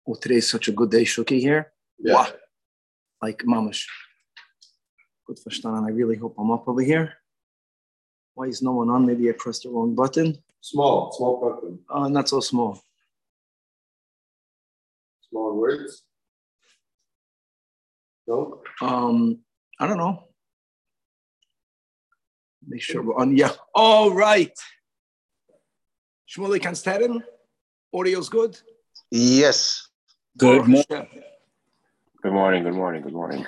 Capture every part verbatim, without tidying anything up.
Oh, today's such a good day, Shuki, here. Yeah. Wow. Like, mamash. Good verstanden. I really hope I'm up over here. Why is no one on? Maybe I pressed the wrong button. Small, small button. Uh, not so small. Small words? No? Um, I don't know. Make sure we're on. Yeah. All right. Shmuley Kansterin. Audio's good? Yes. Good morning. Good morning, good morning, good morning.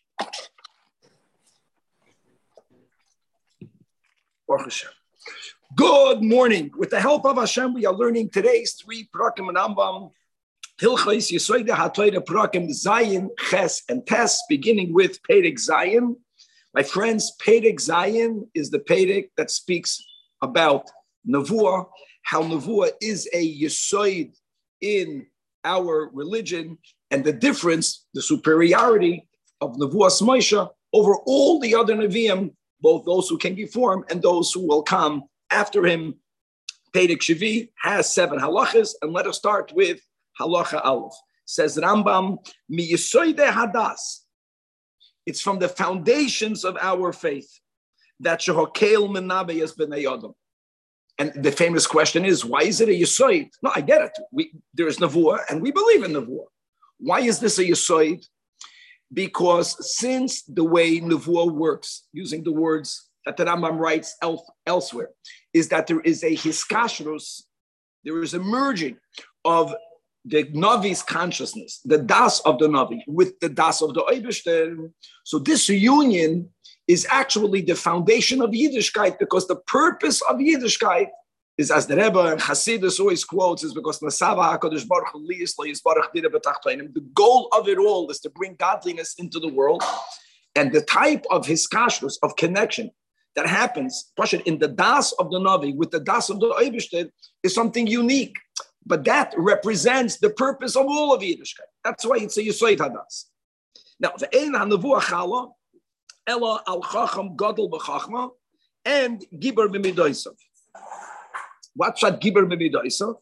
Good morning. With the help of Hashem, we are learning today's three Prakim and Ambam. Hilchos Yesoide HaTorah Prakim Zayin, Ches, and Tes, beginning with Perek Zayin. My friends, Perek Zayin is the Perek that speaks about Nevuah, how Nevuah is a Yesoid in our religion, and the difference, the superiority of Nevuas Moshe over all the other Nevi'im, both those who came before him and those who will come after him. Perek Shvi has seven halachas, and let us start with halacha Aleph. Says Rambam, Mi Yesoide Hadas. It's from the foundations of our faith that Shehokel Menabe is B'nei Adam. And the famous question is, why is it a Yesoid? No, I get it. We, there is Nevuah, and we believe in Nevuah. Why is this a Yesoid? Because since the way Nevuah works, using the words that the Rambam writes el- elsewhere, is that there is a hiskashrus, there is a merging of the Navi's consciousness, the das of the Navi, with the das of the Eibishter. So this union is actually the foundation of Yiddishkeit, because the purpose of Yiddishkeit is, as the Rebbe and Hasidus always quotes, is because Nasava HaKadosh Baruch Hu Liyis Lo Yisbarach Dira B'Tachtonim. The goal of it all is to bring godliness into the world, and the type of hiskashrus, of connection that happens in the das of the Navi with the das of the Eibishter is something unique. But that represents the purpose of all of Yiddishkeit. That's why it's a Yesoid Hadas. Now, the Ein HaNevuah Chala, Ella al Chacham Gadol b'Chachma, and Giber b'Midosav. What's that Giber b'Midosav?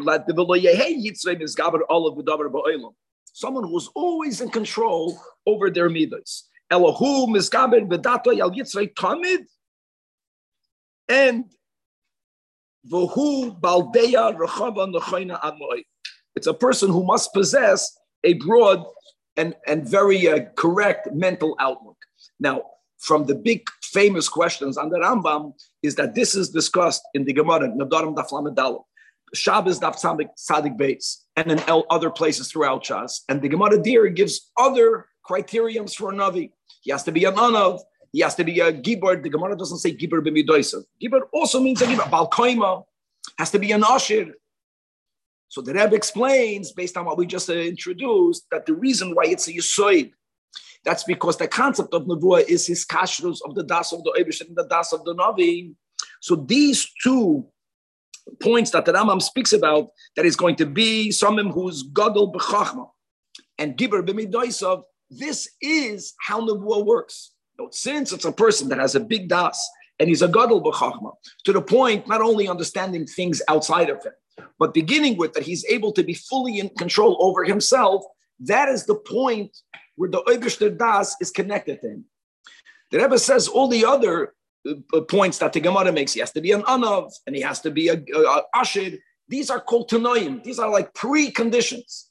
Someone who's always in control over their midos. Elahu misgaber b'dato yal yitzrei tamid, and v'hu baldeya rechava nechayna ad moed. It's a person who must possess a broad and, and very uh, correct mental outlook. Now, from the big famous questions on the Rambam is that this is discussed in the Gemara, Nadarim Daf Lamed Daled, Shabbos Daf Tzadik Beis, and in other places throughout Shas. And the Gemara there gives other criteriums for a Navi. He has to be an Anav, he has to be a Gibor. The Gemara doesn't say Gibor b'Midosav. Gibor also means a Gibor. Bal Koima has to be an Ashir. So the Rebbe explains, based on what we just uh, introduced, that the reason why it's a Yesoid, that's because the concept of Nevuah is his kashrus of the das of the Eibush and the das of the Navi. So these two points that the Rambam speaks about, that is going to be someone who's gadol b'chachma and giber b'midosav, this is how Nevuah works. Now, since it's a person that has a big das and he's a gadol b'chachma, to the point not only understanding things outside of him, but beginning with that he's able to be fully in control over himself, that is the point where the Eibishter Das is connected to him. The Rebbe says all the other uh, points that the Gemara makes, he has to be an Anav, and he has to be a, a, a Ashir. These are called Tanoim. These are like preconditions.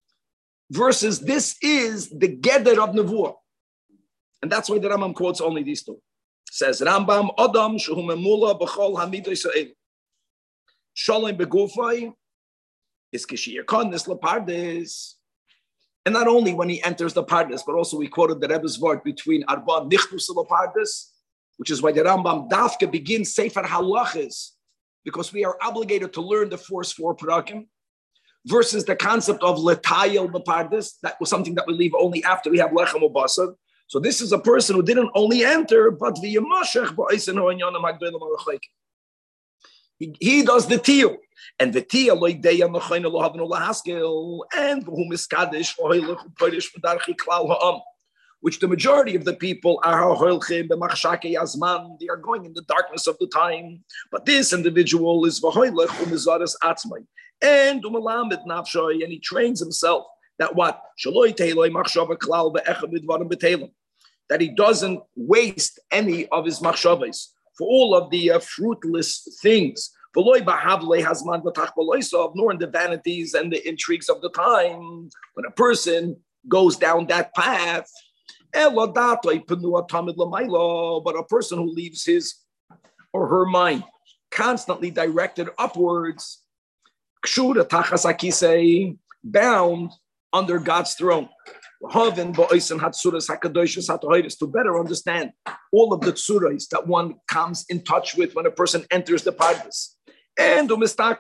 Versus this is the Geder of Nevuah. And that's why the Rambam quotes only these two. Says, Rambam, Adam, Shehu Memula, B'chol Hamidoy Sa'el. Shalom Begufay, is Kishir Konis Lepardes. And not only when he enters the Pardes, but also we quoted the Rebbe's word between Arba Nichtus Pardes, which is why the Rambam Dafka begins Sefer Halachas, because we are obligated to learn the first four Parakim, versus the concept of Letayel Pardes. That was something that we leave only after we have Lechem Ubasad. So this is a person who didn't only enter, but via Mashach Ba'isenu and Yonam Hagdolim Arachayk. He, he does the tiyul, and the tiyul loideya mechayna lo havnu lahaskel, and who miskadish oheilach u'porish v'darchi klal ha'am, which the majority of the people are ha'oilchim b'machshake yazman. They are going in the darkness of the time. But this individual is v'hoilach u'mizaras atzmai. And umalamed nafshoy, and he trains himself that what? That he doesn't waste any of his machshavos for all of the uh, fruitless things. Nor in the vanities and the intrigues of the time. When a person goes down that path, but a person who leaves his or her mind constantly directed upwards, bound under God's throne, to better understand all of the tsuras that one comes in touch with when a person enters the pardes. And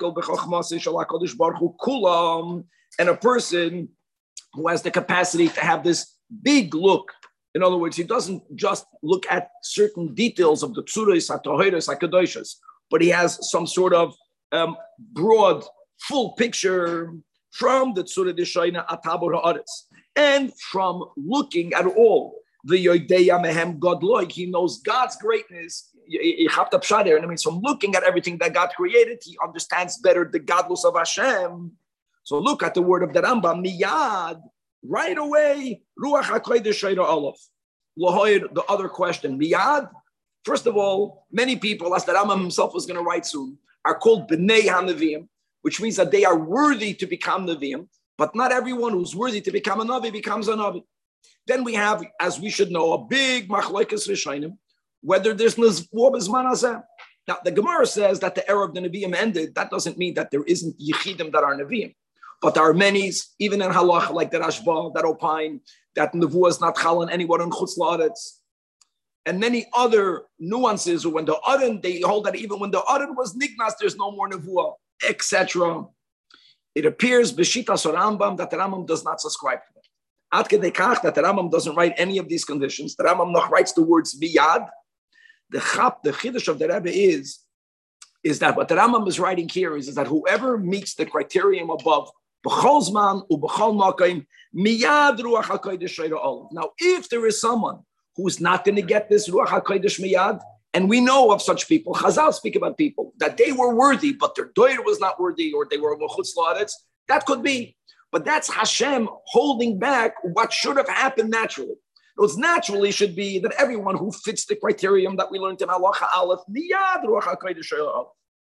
and a person who has the capacity to have this big look. In other words, he doesn't just look at certain details of the tsuras, hatohiris, hakadoshas, but he has some sort of um, broad, full picture from the tzura d'shayna atabur ha'aretz, and from looking at all the yodeya mehem godloik, he knows God's greatness. And I mean, from looking at everything that God created, he understands better the godless of Hashem. So look at the word of the Rambam, miyad, right away, ruach hakodesh shayra olav. The other question, miyad. First of all, many people, as the Rambam himself was going to write soon, are called b'nei hanavim, which means that they are worthy to become Nevi'im, but not everyone who's worthy to become a Navi becomes a Navi. Then we have, as we should know, a big machlokes rishonim, whether there's Nevuah b'zman hazeh. Now, the Gemara says that the era of the Nevi'im ended. That doesn't mean that there isn't Yechidim that are Nevi'im, but there are many, even in Halach, like the Rashba, that opine that Nevuah is not chal on anyone in Chutz La'aretz, and many other nuances. When the Aron, they hold that even when the Aron was Nignas, there's no more Nevuah, et cetera. It appears b'shitas Rambam that the Rambam does not subscribe to it. Ad kedei kach that the Rambam doesn't write any of these conditions. The Rambam noch writes the words miyad. The chap, the chiddush of the Rebbe is, is that what the Rambam is writing here is, is that whoever meets the criterion above, b'chol zman u'b'chol makayim miyad ruach hakodesh shayra olav. Now, if there is someone who's not going to get this ruach hakodesh miyad, and we know of such people, Chazal speak about people, that they were worthy, but their doyer was not worthy, or they were mechutz la'aretz. That could be. But that's Hashem holding back what should have happened naturally. It naturally should be that everyone who fits the criterion that we learned in Halacha Aleph, miyad ruach hakodesh shayra olav.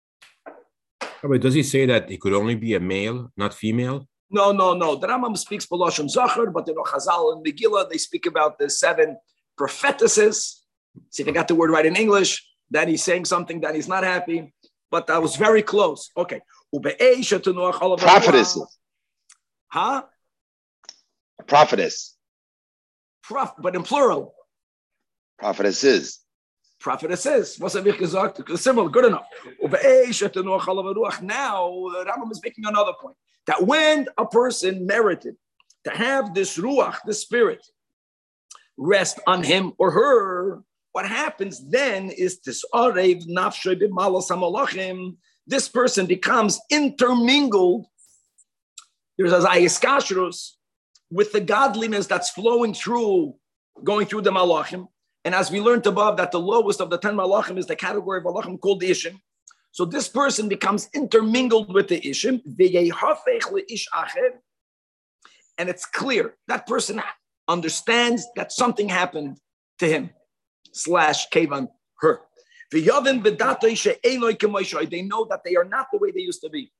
But does he say that it could only be a male, not female? No, no, no. The Rambam speaks B'lashon Zachar, but in Chazal and Megillah, they speak about the seven prophetesses. See if I got the word right in English, that he's saying something that he's not happy, but that was very close. Okay. Prophetess. Huh? A prophetess. Prof, but in plural. Prophetesses. Prophetesses. Was habe ich gesagt? Similar, good enough. Now, Rambam is making another point, that when a person merited to have this ruach, this spirit, rest on him or her, what happens then is this arev nafshoy b'malos hamalachim. This person becomes intermingled. There's a zayiskashrus with the godliness that's flowing through, going through the malachim. And as we learned above, that the lowest of the ten malachim is the category of malachim called the ishim. So this person becomes intermingled with the ishim, and it's clear that person understands that something happened to him, slash kevan, her. They know that they are not the way they used to be.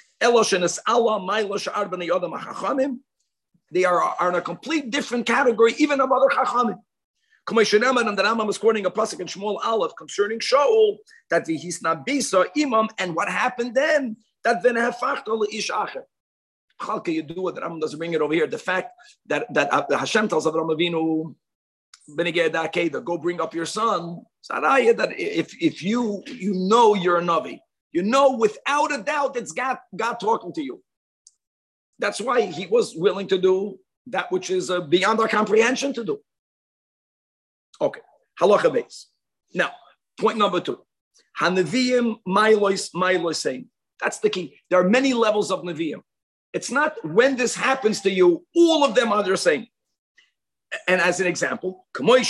They are, are in a complete different category, even of other chachamim. And the Rambam is quoting a pasuk in Shmuel Aleph concerning Shaul, that he's not bisa imam, and what happened then? That then hafachta leish acher. How can you do it? The Rambam doesn't bring it over here. The fact that that uh, Hashem tells Avraham Avinu, go bring up your son. That if if you you know you're a navi, you know without a doubt it's God God talking to you. That's why he was willing to do that which is uh, beyond our comprehension to do. Okay, halacha base. Now, point number two. Hanaviyim mailois mailois saying. That's the key. There are many levels of Nevi'im. It's not when this happens to you, all of them are the same. And as an example, like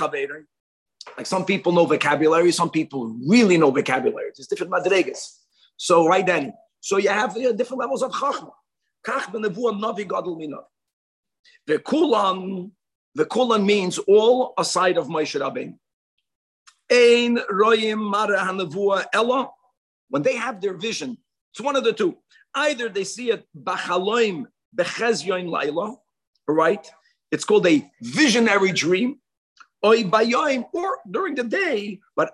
some people know vocabulary, some people really know vocabulary. There's different madregas. So right then, so you have uh, different levels of chachma. Kach b'nevuah navi gadol minav. The kulan, the kulan means all aside of Moshe Rabbeinu. Ein royim mara hanevuah ella. When they have their vision, it's one of the two. Either they see it b'chaloim b'chezyon laila, right? It's called a visionary dream, or during the day, but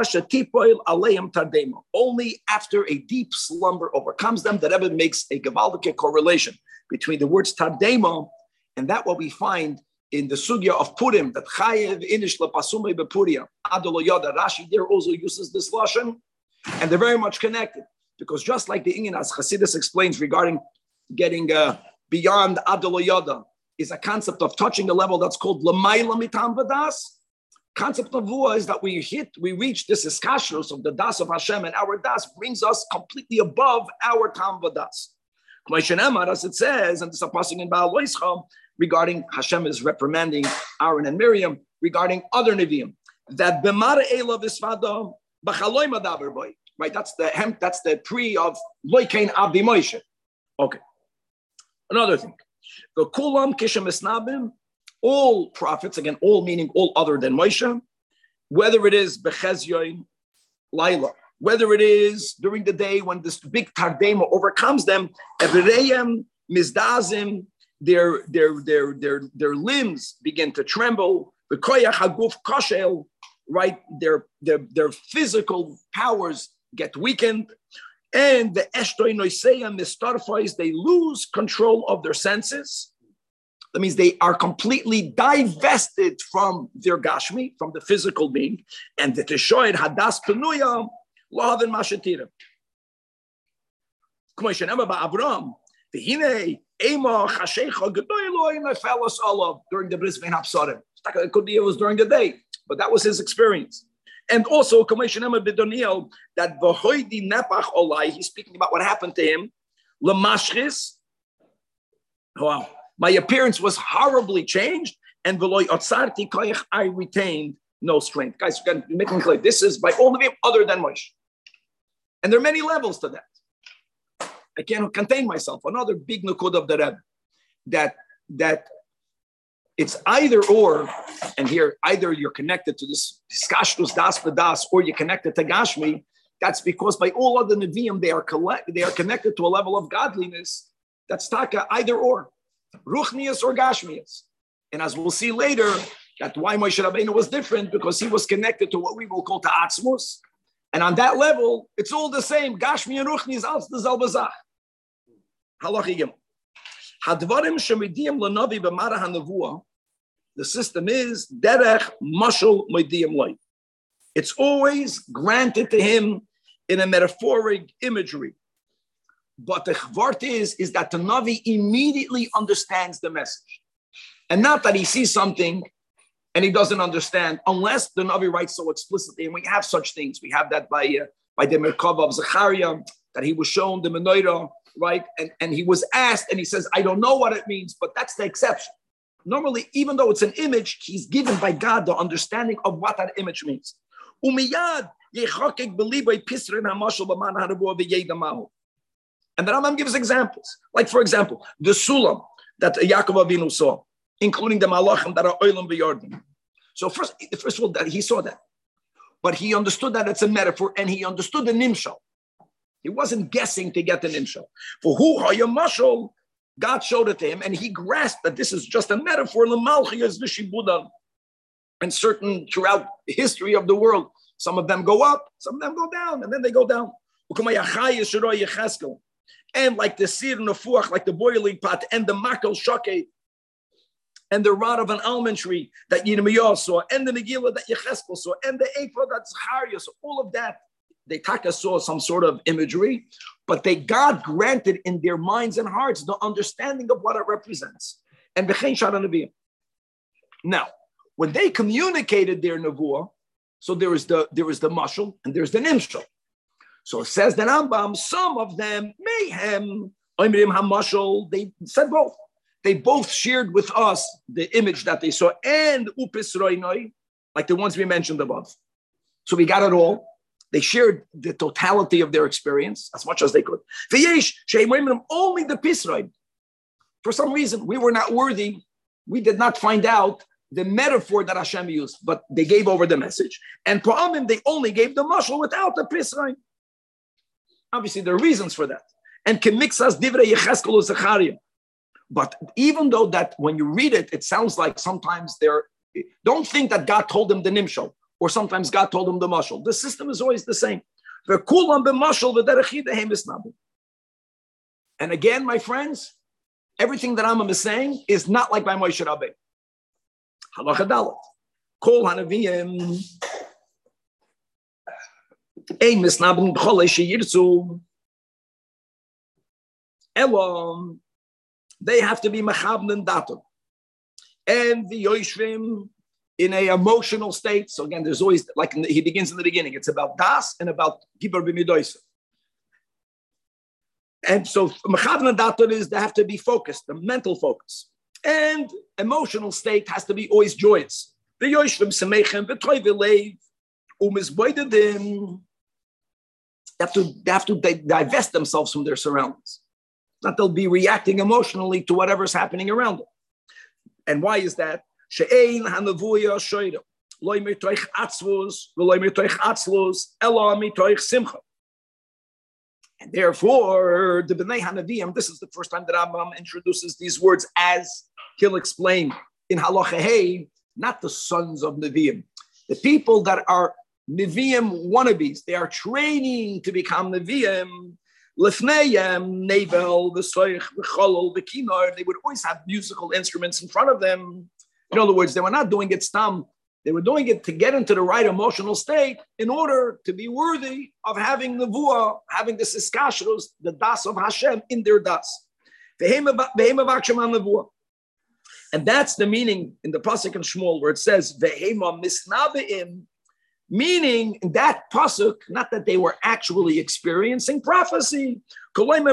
only after a deep slumber overcomes them. The Rebbe makes a gewaldige correlation between the words tardema and that what we find in the sugya of Purim, that chayev inish lepasumei bepuria adolo yoda. Rashi there also uses this lashon, and they're very much connected because just like the Inyan as Chassidus explains regarding getting uh, beyond adolo yoda, is a concept of touching a level that's called Lamaila Mitam Vadas. Concept of Vua is that we hit, we reach this iskashrus of the Das of Hashem, and our Das brings us completely above our Tam Vadas. As it says, and this is a passing in Baal Loischa, regarding Hashem is reprimanding Aaron and Miriam, regarding other Nevi'im, that Bemar Ela Visvada B'chaloy Madaber Boy. Right, that's the hem, that's the pre of Loikein Abdi Moshe. Okay. Another thing. The kulam kishem esnabim, all prophets, again, all meaning all other than Moshe, whether it is bechezyoin, laila, whether it is during the day when this big tardema overcomes them, evereyem mizdazim, their their their their their limbs begin to tremble. The koyach haguf koshel, right? Their their their physical powers get weakened. And the Eshtoi Noiseya Mistarfais, they lose control of their senses. That means they are completely divested from their Gashmi, from the physical being. And the Teshoid Hadas Penuya, Lahavin Mashatira. K'moishen ba Avram, the Hine, Ema, Chashecha, Gedoyloi, Nefelos Olav, during the Bris Vein Hapsarim. It could be it was during the day, but that was his experience. And also, that Vahoidi Nepach Olai, he's speaking about what happened to him. Lamashchis, wow, my appearance was horribly changed, and Veloy Otsarti Koyach, I retained no strength. Guys, you can make it clear. This is by all of them other than Moshe. And there are many levels to that. I can't contain myself. Another big nukud of the Rebbe, that that it's either or, and here either you're connected to this Skashtus Das B'das, or you're connected to Gashmi. That's because by all other Nevi'im, they are collect, they are connected to a level of godliness. That's taka either or, Ruchnius or Gashmius. And as we'll see later, that why Moshe Rabbeinu was different, because he was connected to what we will call Ta'atzmus. And on that level, it's all the same. Gashmi and Ruchni is als the Zalbazach. Halachigim. Hadvarim shemidiyim lanavi b'mara hanavua. The system is derech mashal moidiyim loy. It's always granted to him in a metaphoric imagery. But the chvart is, is that the Navi immediately understands the message. And not that he sees something and he doesn't understand, unless the Navi writes so explicitly. And we have such things. We have that by, uh, by the Merkava of Zechariah, that he was shown the menorah, right? And, and he was asked, and he says, I don't know what it means, but that's the exception. Normally, even though it's an image, he's given by God the understanding of what that image means. And the Rambam gives examples. Like, for example, the Sulam that Yaakov Avinu saw, including the Malachim that are Olam B'Yarden. So first, first of all, that he saw that. But he understood that it's a metaphor, and he understood the Nimshal. He wasn't guessing to get the Nimshal. For who are your mashal? God showed it to him, and he grasped that this is just a metaphor. And certain throughout the history of the world, some of them go up, some of them go down, and then they go down. And like the sir nefuach, like the boiling pot, and the makel shokeh, and the rod of an almond tree that Yirmiyah saw, and the Megillah that Yecheskel saw, and the ephod that Zechariah saw, all of that, they taka saw some sort of imagery, but they God granted in their minds and hearts the understanding of what it represents. And b'chein shara nevi'im. Now, when they communicated their nevuah, so there is the there is the mashal and there's the nimshal. So it says the Rambam, some of them mayhem oimrim hamashal. They said both. They both shared with us the image that they saw and upis roinoi, like the ones we mentioned above. So we got it all. They shared the totality of their experience as much as they could. Only the Pisraid. For some reason, we were not worthy. We did not find out the metaphor that Hashem used, but they gave over the message. And Pa'amim, they only gave the mashal without the Pisraid. Obviously, there are reasons for that. And Kemixas Divrei Yecheskel Zechariah. But even though that when you read it, it sounds like sometimes they're, don't think that God told them the nimshal, or sometimes God told them the mashal. The system is always the same. And again, my friends, everything that Rambam is saying is not like by Moshe Rabbeinu. Halacha Dalet. Kol hanaviyim ein misnabim b'cholei sheyirtzu elom. They have to be mechabnen datum, and the yoshvim in a emotional state. So again, there's always, like in the, he begins in the beginning. It's about das and about gibur b'midoisa. And so mechabnen datum is they have to be focused, the mental focus, and emotional state has to be always joyous. The yoshvim semechem v'toy v'leiv umizboidedim. They have to they have to divest themselves from their surroundings. That they'll be reacting emotionally to whatever's happening around them. And why is that? She'ein hanavuya shoyda loy mitoich atzvus v'loy mitoich atzlus ela mitoich simcha. And therefore, the Bnei Hanaviyim, this is the first time that Rambam introduces these words as he'll explain in Halacha Hey, not the sons of Nevi'im. The people that are Nevi'im wannabes, they are training to become Nevi'im. Lefneyem, Nevel, the Soich, the Cholol, the Kinar, they would always have musical instruments in front of them. In other words, they were not doing it stam. They were doing it to get into the right emotional state in order to be worthy of having Nevuah, having the Siskashrus, the Das of Hashem in their Das. And that's the meaning in the Pasuk in Shmuel where it says, Vehema misnabeim, meaning in that pasuk, not that they were actually experiencing prophecy. And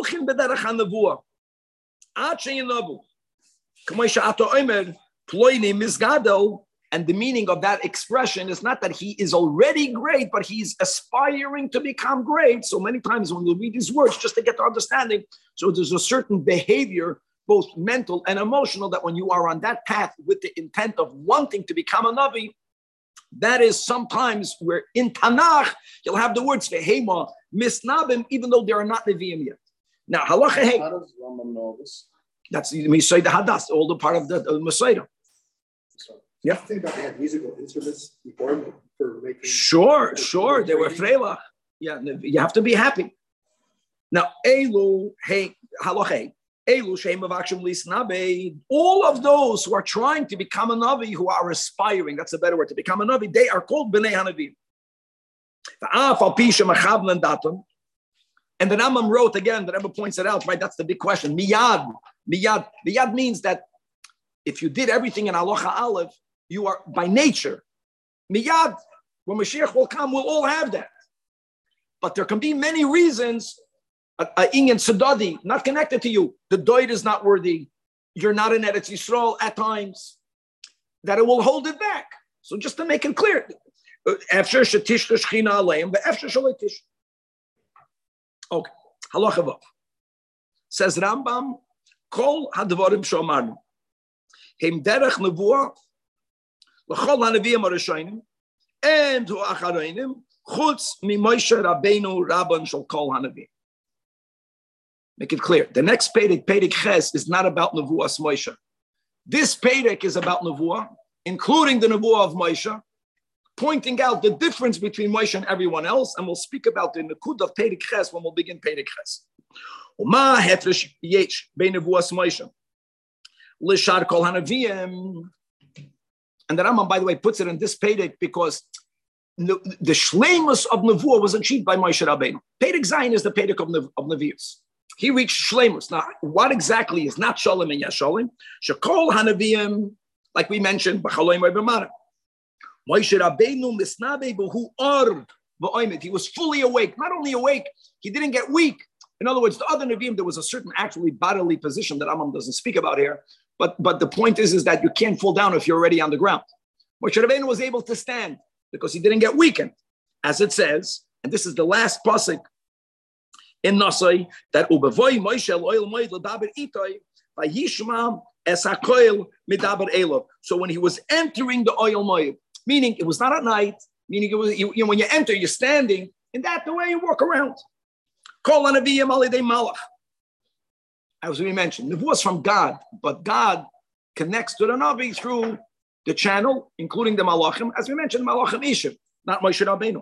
the meaning of that expression is not that he is already great, but he's aspiring to become great. So many times when we read these words, just to get the understanding, so there's a certain behavior, both mental and emotional, that when you are on that path with the intent of wanting to become a Navi, that is sometimes where in Tanakh, you'll have the words Vehema, Misnabim, even though they are not Nevi'im yet. Now, Halacha Hey. How does Rambam know this? That's the Misayda Hadas, all the part of the uh, Masayda. Yeah. I think that they had musical instruments before for making. Sure, sure. They were Freilach. Yeah, you have to be happy. Now, Elu, Hey, Halacha Hey. All of those who are trying to become a Navi, who are aspiring, that's a better word, to become a Navi, they are called Bnei Hanavim. And the Rambam wrote again, the Rebbe points it out, right? That's the big question. Miyad. Miyad. Miyad means that if you did everything in Halacha Aleph, you are by nature. Miyad, when Mashiach will come, we'll all have that. But there can be many reasons. A inyan sadadi, not connected to you. The doid is not worthy. You're not in Eretz Yisrael at times. That it will hold it back. So just to make it clear, after shetish shechina aleim, but after shaletish. Okay, halacha vav. Says Rambam, kol hadvarim shomarnu. Hem derech nevuah, l'chol hanaviyim arishayim, and hu acharayim, chutz mi Moshe Rabbeinu rabban shel kol hanaviyim. Make it clear. The next Perek, Perek Ches, is not about Nevuas Moshe. This Perek is about Nevuah, including the Nevuah of Moshe, pointing out the difference between Moshe and everyone else, and we'll speak about the Nekud of Perek Ches when we'll begin Perek Ches. Uma hefresh yesh bei Nevuas Moshe l'shar kol hanaviyim. And the Rambam, by the way, puts it in this Perek because the, the shleimus of Nevuah was achieved by Moshe Rabbeinu. Perek Zayin is the Perek of, Nev, of Nevius. He reached Shleimus. Now, what exactly is not Shalom and Yashalim? Shekol Hanaviyim, like we mentioned, B'chaloim B'mara. Moshe Rabbeinu misnabe b'hu or b'oimet. He was fully awake. Not only awake, he didn't get weak. In other words, the other Nevi'im, there was a certain actually bodily position that Rambam doesn't speak about here. But, but the point is, is that you can't fall down if you're already on the ground. Moshe Rabbeinu was able to stand because he didn't get weakened. as it says, and this is the last pasuk in Nasai, that ubavoy Moshe oil moed l'daber itay vayishma es hakoil midaber elov. So when he was entering the oil moed, meaning it was not at night, meaning it was you, you know, when you enter, you're standing, and that's the way you walk around. Kol hanaviyim alidei malach. As we mentioned, nevuah was from God, but God connects to the Navi through the channel, including the malachim, as we mentioned, malachim Ishim, not Moshe Rabbeinu.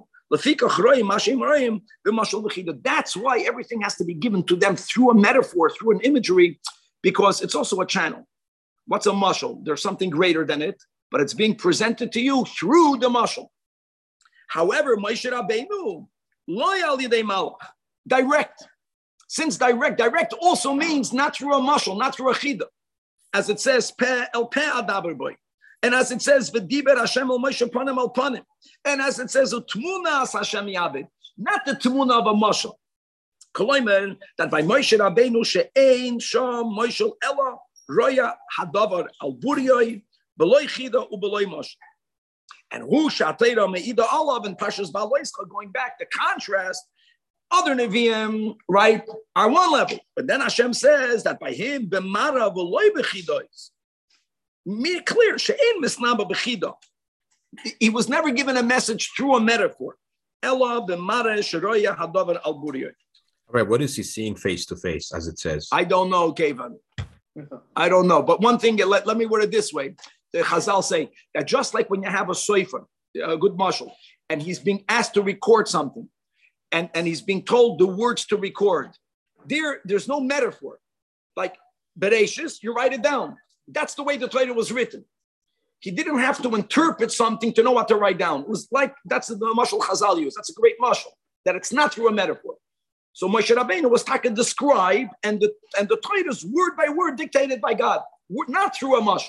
That's why everything has to be given to them through a metaphor, through an imagery, because it's also a channel. What's a mashal? There's something greater than it, but it's being presented to you through the mashal. However, Moshe Rabbeinu, lo al yidei malach, direct. Since direct, direct also means not through a mashal, not through a chida. As it says, pe el pe adaber boy. And as it says, v'diber Hashem el Moshe panim al panim. And as it says, utmuna as Hashem yabed. Not the tmuna of a mashal. Koloimer, that by Moshe Rabbeinu she'ein sham Moshe ela roya hadavar al buriyoi beloy chida ubeloy mashal. And who shatera meida olav and Pashas Baloischa, going back, the contrast, other Nevi'im, right, are one level. But then Hashem says that by him, b'mara v'loy b'chidois. Make it clear, she'en misnaba b'chido. He was never given a message through a metaphor. Ella b'mara sheroya hadavar al buriyah. All right, what is he seeing face to face, as it says? I don't know, Kevan. I don't know. But one thing, let, let me word it this way. The Chazal say that just like when you have a soifer, a good marshal, and he's being asked to record something, and, and he's being told the words to record, there, there's no metaphor. Like Bereshis, you write it down. That's the way the Torah was written. He didn't have to interpret something to know what to write down. It was like, that's the mashal Chazal used. That's a great mashal, that it's not through a metaphor. So Moshe Rabbeinu was talking to describe, and the and the Torah is word by word dictated by God, not through a mashal.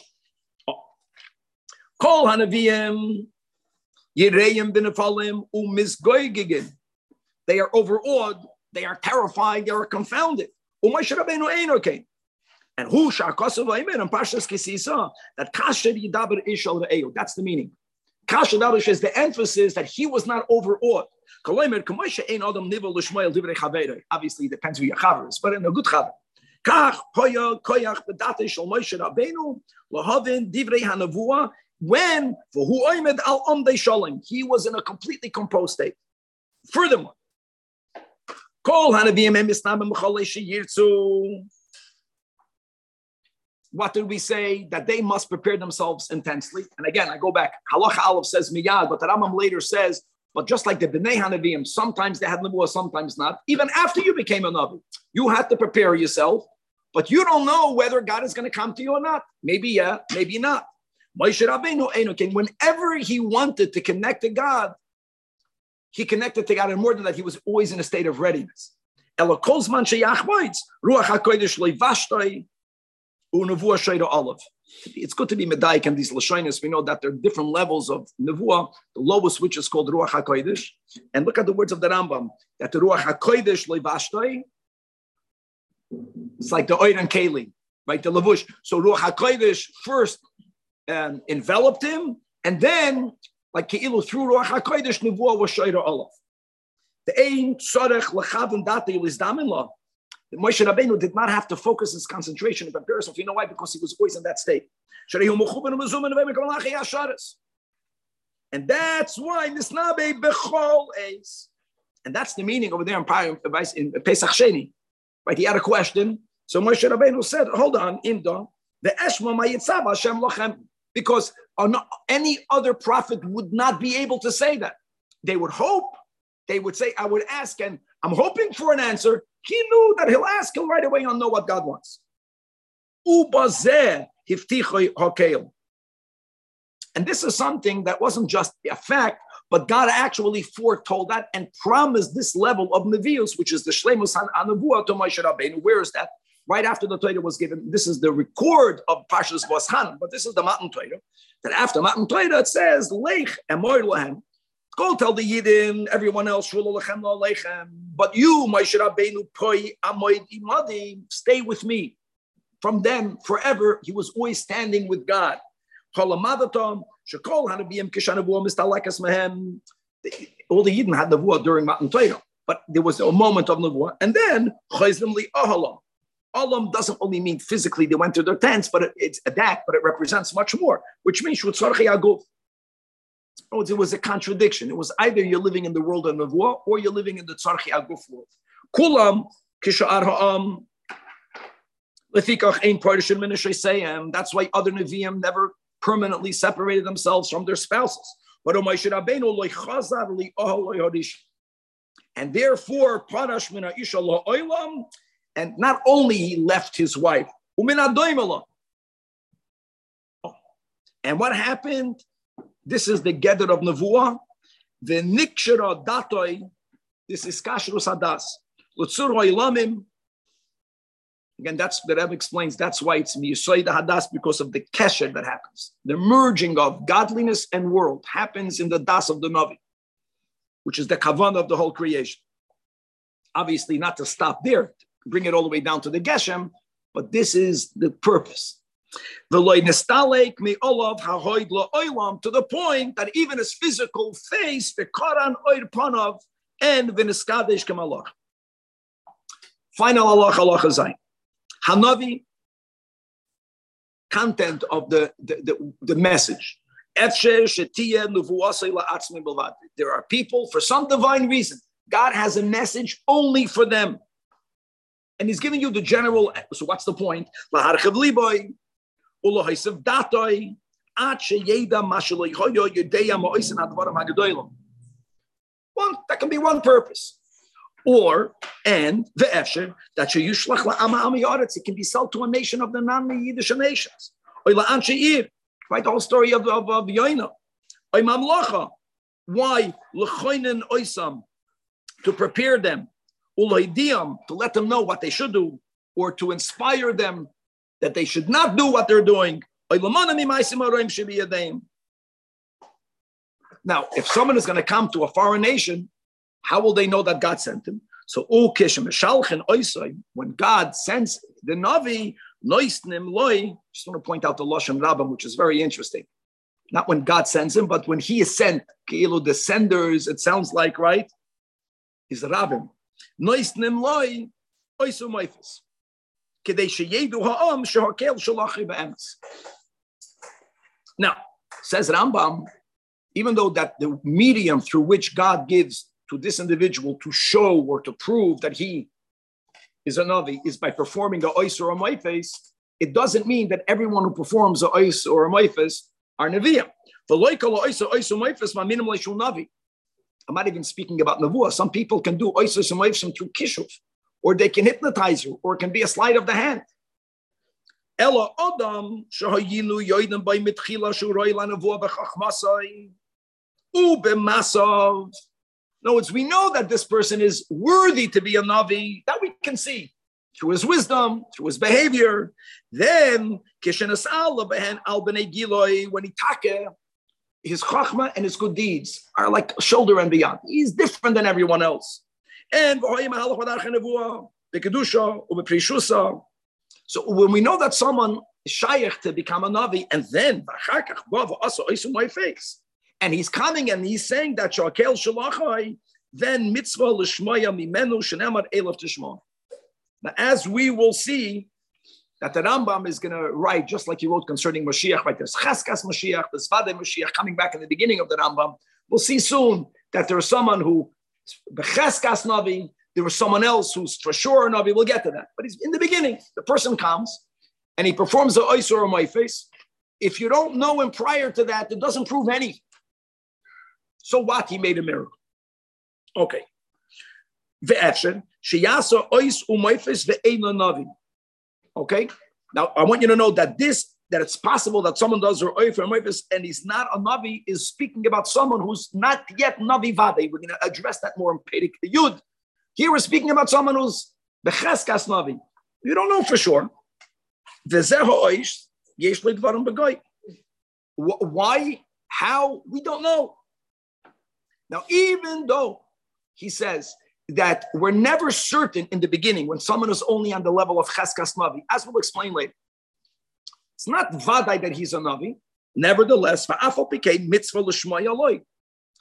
Kol hanaviyim yireim b'nefalim u'mizgoygigen. They are overawed, they are terrified, they are confounded. U'Moshe Rabbeinu eino came. And who sha'akasav ha'imir and Pashas Kisisa, that kasher yidaber ishal re'eu. That's the meaning. Kasher daber is the emphasis that he was not overawed. Obviously, it depends who your chaver is, but in a good chaver. When for who oimed al omdei shalom, he was in a completely composed state. Furthermore, kol hanaviyim emisnam b'cholei sheyirtzu. What did we say? That they must prepare themselves intensely. And again, I go back. Halacha Aleph says miyad, but the Rambam later says, but just like the Bnei Hanavim, sometimes they had nevuah, sometimes not. Even after you became a navi, you had to prepare yourself, but you don't know whether God is going to come to you or not. Maybe yeah, maybe not. Moshe Rabbeinu Enokin, whenever he wanted to connect to God, he connected to God, and more than that, he was always in a state of readiness. Ela kolzman sheyachmoitz ruach hakodesh leivashtoi u'nevuah shayda olav. It's good to be medayik in these lashonis. We know that there are different levels of nevuah. The lowest, which is called ruach hakodesh, and look at the words of the Rambam that the ruach hakodesh leivashtoi. It's like the oir and keli, right? The lavush. So ruach hakodesh first um, enveloped him, and then like keilu through ruach hakodesh nevuah was shayda olav. The ein tzarech lechaven dati l'izdamin lo. Moshe Rabbeinu did not have to focus his concentration and prepare himself. You know why? Because he was always in that state. And that's why Nisnabe bechol eis. And that's the meaning over there in Pesach Sheni. Right? He had a question. So Moshe Rabbeinu said, hold on, Imda, the Eshma Mayitzav Hashem lochem. Because any other prophet would not be able to say that. They would hope, they would say, I would ask, and I'm hoping for an answer. He knew that he'll ask, he'll right away on know what God wants. And this is something that wasn't just a fact, but God actually foretold that and promised this level of Nevius, which is the Shleimus HaNevuah to Moshe Rabbeinu. Where is that? Right after the Torah was given. This is the record of Parshas Voshan, but this is the Matan Torah. That after Matan Torah it says, Leich Emor Lahem. Go tell the Yidden, everyone else, but you, Moshe Rabbeinu, poi amoid imadi, stay with me. From then, forever, he was always standing with God. all the Yidden had Nevuah during Matan Torah, but there was a moment of Nevuah. And then, Chayzim li Ahalam. Alam doesn't only mean physically they went to their tents, but it, it's a dak, but it represents much more, which means Shutzarchi Aguf. Oh, it was a contradiction. It was either you're living in the world of Nevuah or you're living in the Tzarchi Aguf world. Kulam, Kisha'ar Ha'am, Lefikach Ein Partishin Minashay Sayam. That's why other Nevi'im never permanently separated themselves from their spouses. But and therefore, Parash Mina Isha La'olam, and not only he left his wife, and what happened? This is the Gedder of Nevuah. The Nikshara Datoi, this is Kashrus Hadas. Lutzur Hoilamim. Again, that's the Rebbe explains. That's why it's Miyisoid Hadas, because of the kesher that happens. The merging of godliness and world happens in the Das of the Navi, which is the kavanah of the whole creation. Obviously, not to stop there, bring it all the way down to the Geshem, but this is the purpose. To the point that even his physical face, the Koran oir panav, and v'niskadesh kemalach. Final Allah Allah Zayin. Hanavi, content of the, the, the, the message. There are people, for some divine reason, God has a message only for them. And he's giving you the general, so what's the point? One, that can be one purpose. Or, and the Esher, that it can be sold to a nation of the non-Yiddish nations. Right, the whole story of, of, of Yoina. Why? To prepare them, to let them know what they should do, or to inspire them that they should not do what they're doing. Now, if someone is going to come to a foreign nation, how will they know that God sent him? So, when God sends the Navi, just want to point out the Lashon Rabbim, which is very interesting. Not when God sends him, but when he is sent, the senders, it sounds like, right? Is Rabbim. Now, says Rambam, even though that the medium through which God gives to this individual to show or to prove that he is a Navi is by performing a ois or a maifes, it doesn't mean that everyone who performs a ois or a maifes are Nevi'im. I'm not even speaking about Nevuah. Some people can do ois or maifes through kishuf, or they can hypnotize you, or it can be a sleight of the hand. Ella Adam shahayilu yoidim by mitchila shuroi lanavuah b'chachmasai ubemasav. In other words, we know that this person is worthy to be a Navi, that we can see through his wisdom, through his behavior. Then, when he take, his chachma and his good deeds are like shoulder and beyond. He's different than everyone else. And so when we know that someone is shaykh to become a Navi, and then and he's coming and he's saying that Shakel Shalachai, then mitzvah l'shmaya mimenu shenemar elav tishma. Now, as we will see, that the Rambam is going to write, just like he wrote concerning Mashiach, right? There's Chaskas Mashiach, there's Vadei Mashiach coming back in the beginning of the Rambam. We'll see soon that there is someone who, Bechaskas Navi, there was someone else who's for sure a Navi. We'll get to that. But he's in the beginning. The person comes and he performs the Ois or a Maifes. If you don't know him prior to that, it doesn't prove anything. So what? He made a miracle. Okay. Ve'efshen, sheyasa ois u'moifes ve'eina navi. Okay? Now, I want you to know that this, that it's possible that someone does her oif or moifes and he's not a navi, is speaking about someone who's not yet navi vade. We're going to address that more in Perek Yud. Here we're speaking about someone who's becheskas navi. You don't know for sure. Ve'zeho oish, yesh le'dvarim b'goy. Why? How? We don't know. Now, even though he says that we're never certain in the beginning when someone is only on the level of Cheskas Navi, as we'll explain later, it's not Vadai that he's a Navi. Nevertheless, mitzvah l'shmaya loy.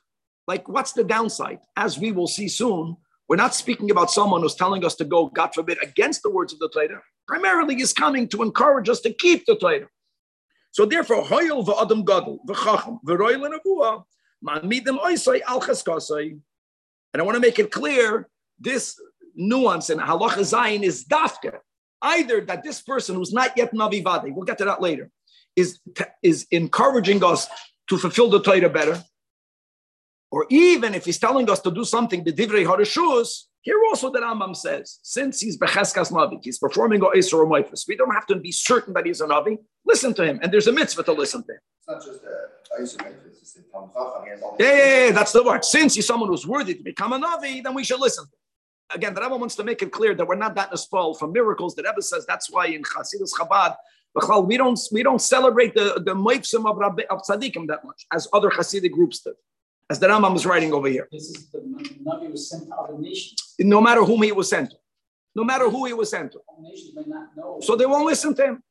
like what's the downside? As we will see soon, we're not speaking about someone who's telling us to go, God forbid, against the words of the Torah. Primarily, he's coming to encourage us to keep the Torah. So therefore, hoyel v'adam gadol v'chacham v'roy l'nevuah ma'amidim oisay al cheskasay. And I want to make it clear, this nuance in halacha zayin is dafka. Either that this person who's not yet navi vade, we'll get to that later, is is encouraging us to fulfill the Torah better, or even if he's telling us to do something, the divrei harishus. Here also the Rambam says, since he's becheskas navi, he's performing a Eisur or Moifus, we don't have to be certain that he's a navi. Listen to him, and there's a mitzvah to listen to him. It's not just a Eisur Moifus, it's a Tam Chacham, he has all the- Yeah, yeah, yeah, that's the word. Since he's someone who's worthy to become a navi, then we should listen to him. Again, the Rambam wants to make it clear that we're not that nispal from miracles. The Rebbe says that's why in Chasidus Chabad, we don't we don't celebrate the the moifsim of Rabbi, of tzaddikim that much as other Hasidic groups did, as the Rambam is writing over here. This is the Navi was sent to other nations. No matter whom he was sent to, no matter who he was sent to, Other nations may not know. so they won't listen to him.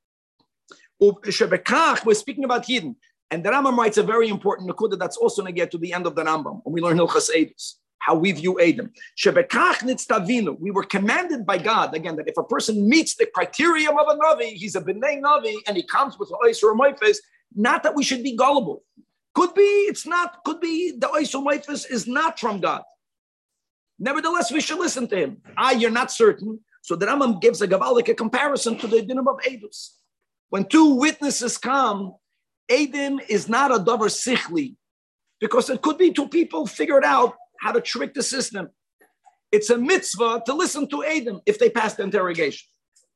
We're speaking about Yidden, and the Rambam writes a very important nekuda that's also going to get to the end of the Rambam when we learn Hilchas Eidos, how we view Edom. Shebekach nitztavinu. We were commanded by God again that if a person meets the criterion of a navi, he's a b'nei navi, and he comes with Eisur or Moifus. Not that we should be gullible. Could be it's not. Could be the Eisur Moifus is not from God. Nevertheless, we should listen to him. Ah, you're not certain. So the Rambam gives a gavalik a comparison to the dinim of Edus. When two witnesses come, Edim is not a davar sichli, because it could be two people figured out how to trick the system. It's a mitzvah to listen to Edim if they pass the interrogation.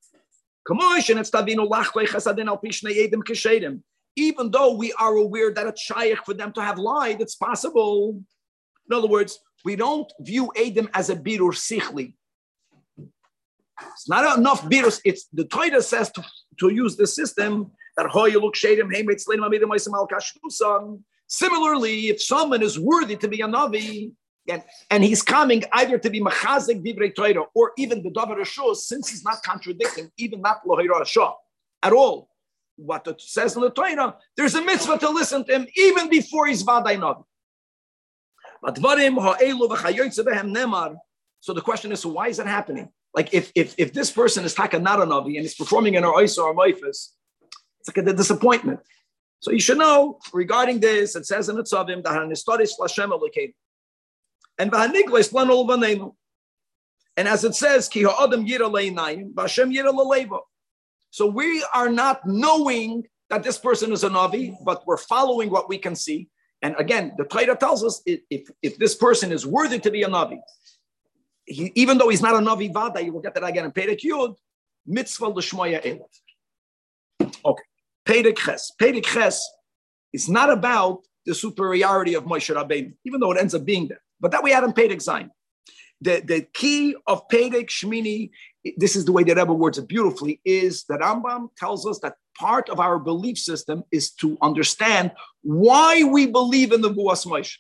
Even though we are aware that it's shaykh for them to have lied, it's possible. In other words, we don't view Edim as a birur sichli. It's not enough birus. It's the Torah says to, to use the system that look similarly, if someone is worthy to be a navi, and, and he's coming either to be machazik divrei Torah or even the davar hashus, since he's not contradicting, even not lohira hashah at all, what it says in the Torah, there's a mitzvah to listen to him even before he's vaday navi. So the question is, so why is that happening? Like if if if this person is taka not a navi and he's performing an Eisur or Moifus, it's like a disappointment. So you should know regarding this. It says in the Tzavim that Hanistoris Lashem Elokeinu and Vahanigles Lanol Vaneinu, and as it says Ki Ha'adam Yira Leinayim Vashem Yira Leleva. So we are not knowing that this person is a navi, but we're following what we can see. And again, the Torah tells us if if, if this person is worthy to be a navi. He, even though he's not a Navi Vada, you will get that again in Perek Yud, mitzvah l'shmoya elef. Okay, Perek Ches. Perek Ches is not about the superiority of Moshe Rabbeinu, even though it ends up being there. But that we had in Perek Zayin. The, the key of Perek Shmini, this is the way the Rebbe words it beautifully, is that Rambam tells us that part of our belief system is to understand why we believe in the Buas Moshe.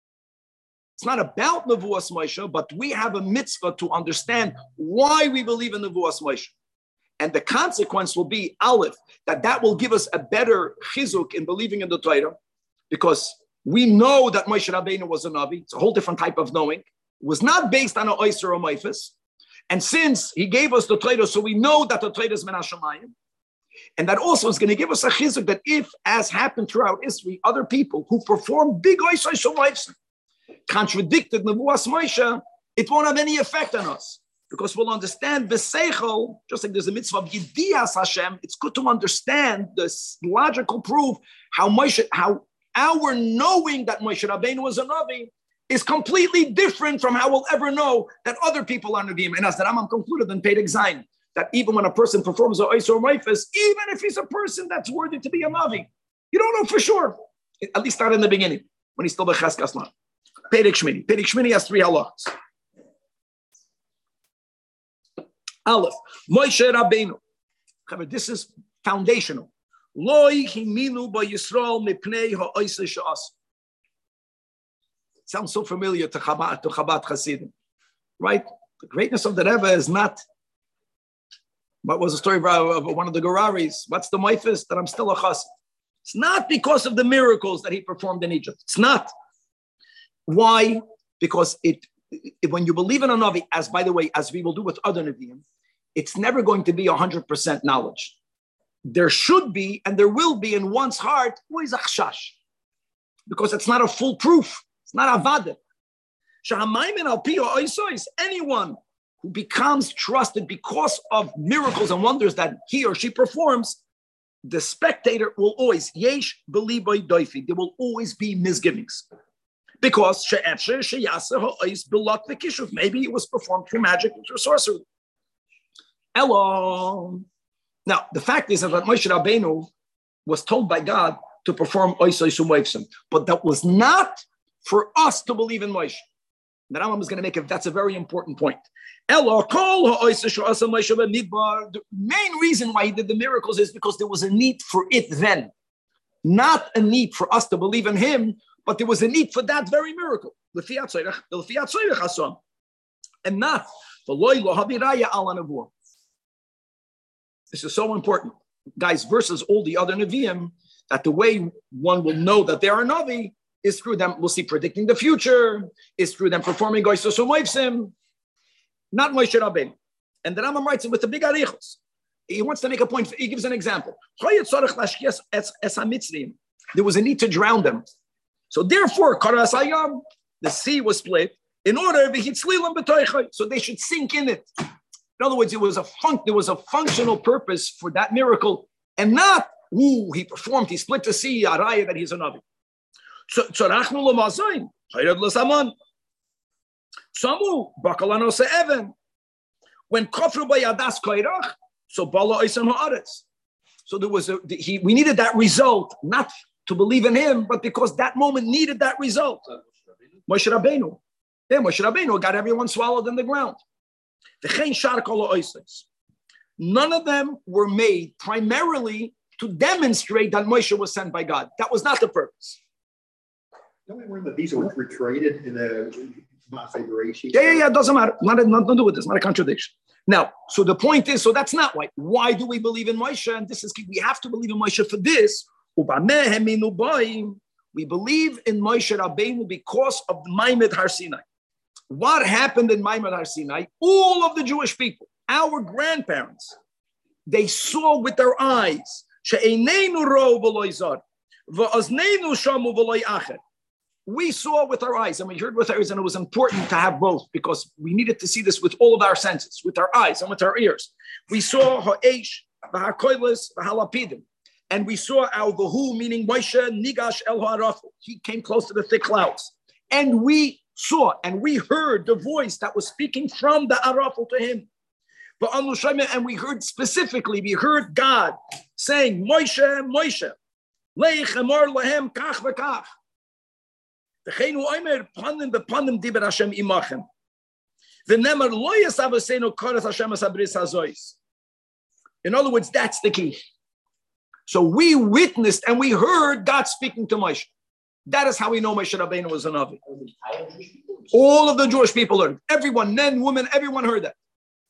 It's not about Nevuas Moshe, but we have a mitzvah to understand why we believe in Nevuas Moshe. And the consequence will be, Aleph, that that will give us a better chizuk in believing in the Torah, because we know that Moshe Rabbeinu was a Navi. It's a whole different type of knowing. It was not based on an Eisur or Moifus. And since he gave us the Torah, so we know that the Torah is Min HaShamayim. And that also is going to give us a chizuk that if, as happened throughout history, other people who perform big Eisur or Moifus contradicted Nevuas Moshe, it won't have any effect on us, because we'll understand B'seichel, just like there's a mitzvah of Yedias Hashem. It's good to understand this logical proof how Moshe, how our knowing that Moshe Rabbeinu was a Navi is completely different from how we'll ever know that other people are Nevi'im. And as the Rambam concluded in Perek Zayin, that even when a person performs a Eisur or Moifus, even if he's a person that's worthy to be a Navi, you don't know for sure, at least not in the beginning, when he's still B'cheskas Navi. Perek Shmini. Perek Shmini has three halachas. Aleph, Moshe Rabbeinu. This is foundational. Loi himinu ba Yisrael mipnei ha'oisei she'as. Sounds so familiar to Chabad, to Chabad Hasidim, right? The greatness of the Rebbe is not. What was the story of one of the Geraris? What's the moifus? That I'm still a chassid. It's not because of the miracles that he performed in Egypt. It's not. Why? Because it, it when you believe in a Navi, as by the way, as we will do with other Naviim, it's never going to be one hundred percent knowledge. There should be, and there will be in one's heart, always achshash. Because it's not a full proof. It's not a vadim. Anyone who becomes trusted because of miracles and wonders that he or she performs, the spectator will always, yesh beliboy doifi, there will always be misgivings. Because maybe it was performed through magic, through sorcery. Hello. Now, the fact is that Moshe Rabbeinu was told by God to perform oisoi sumoifsim, but that was not for us to believe in Moshe. The Rambam is going to make it. That's a very important point. The main reason why he did the miracles is because there was a need for it then, not a need for us to believe in him, but there was a need for that very miracle. And not this is so important, guys. Versus all the other Nevi'im, that the way one will know that they are a Navi is through them, we'll see, predicting the future, is through them performing Goysos Umoivsim, not Moshe Rabbeinu. And the Rambam writes it with the big arichos. He wants to make a point. He gives an example. There was a need to drown them. So therefore, the sea was split in order so they should sink in it. In other words, it was a fun- there was a functional purpose for that miracle, and not, ooh, he performed, he split the sea, araya, that he's a Navi. So, tzarachnu l'mazayin, chayred l'saman. Samu, bakalano se'even. When kofru bayadas kairach, so bala oisam ha'aretz. So there was a, he, we needed that result, not to believe in him, but because that moment needed that result. Moshe Rabbeinu. Yeah, Moshe Rabbeinu got everyone swallowed in the ground. None of them were made primarily to demonstrate that Moshe was sent by God. That was not the purpose. Don't we remember these were traded in a Maaseh Bereshit? Yeah, yeah, yeah. It doesn't matter. Not, nothing to do with this. Not a contradiction. Now, so the point is, so that's not why. Why do we believe in Moshe? And this is key. We have to believe in Moshe for this. We believe in Moshe Rabbeinu because of the Maimed Har Sinai. What happened in Maimed Har Sinai? All of the Jewish people, our grandparents, they saw with their eyes. We saw with our eyes and we heard with our ears, and it was important to have both because we needed to see this with all of our senses, with our eyes and with our ears. We saw ha'esh, v'ha'koilis, v'ha'lapidim. And we saw our Vahu, meaning Moshe, Nigash El Ha'arafu. He came close to the thick clouds. And we saw and we heard the voice that was speaking from the Arafu to him. And we heard specifically, we heard God saying, Moshe, Moshe, Leich Amor Lahem Kach V'Kach. V'cheinu Omer Panim B'Panim Diber Hashem Imachem. V'nemar Lo Yasavasenu Koras Hashem Asabris Hazois. In other words, that's the key. So we witnessed and we heard God speaking to Moshe. That is how we know Moshe Rabbeinu was a Navi. All of the Jewish people heard. Everyone, men, women, everyone heard that.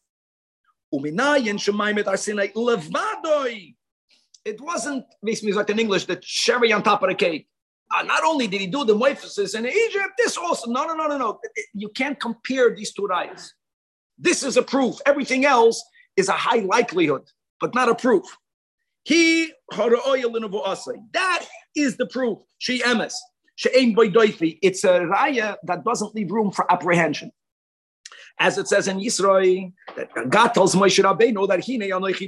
It wasn't, makes me like in English, the cherry on top of the cake. Uh, not only did he do the Moises in Egypt, this also, no, no, no, no, no. You can't compare these two rayas. This is a proof. Everything else is a high likelihood, but not a proof. He that is the proof. She emes. It's a raya that doesn't leave room for apprehension. As it says in Yisrael, that God tells Moshe Rabbeinu that he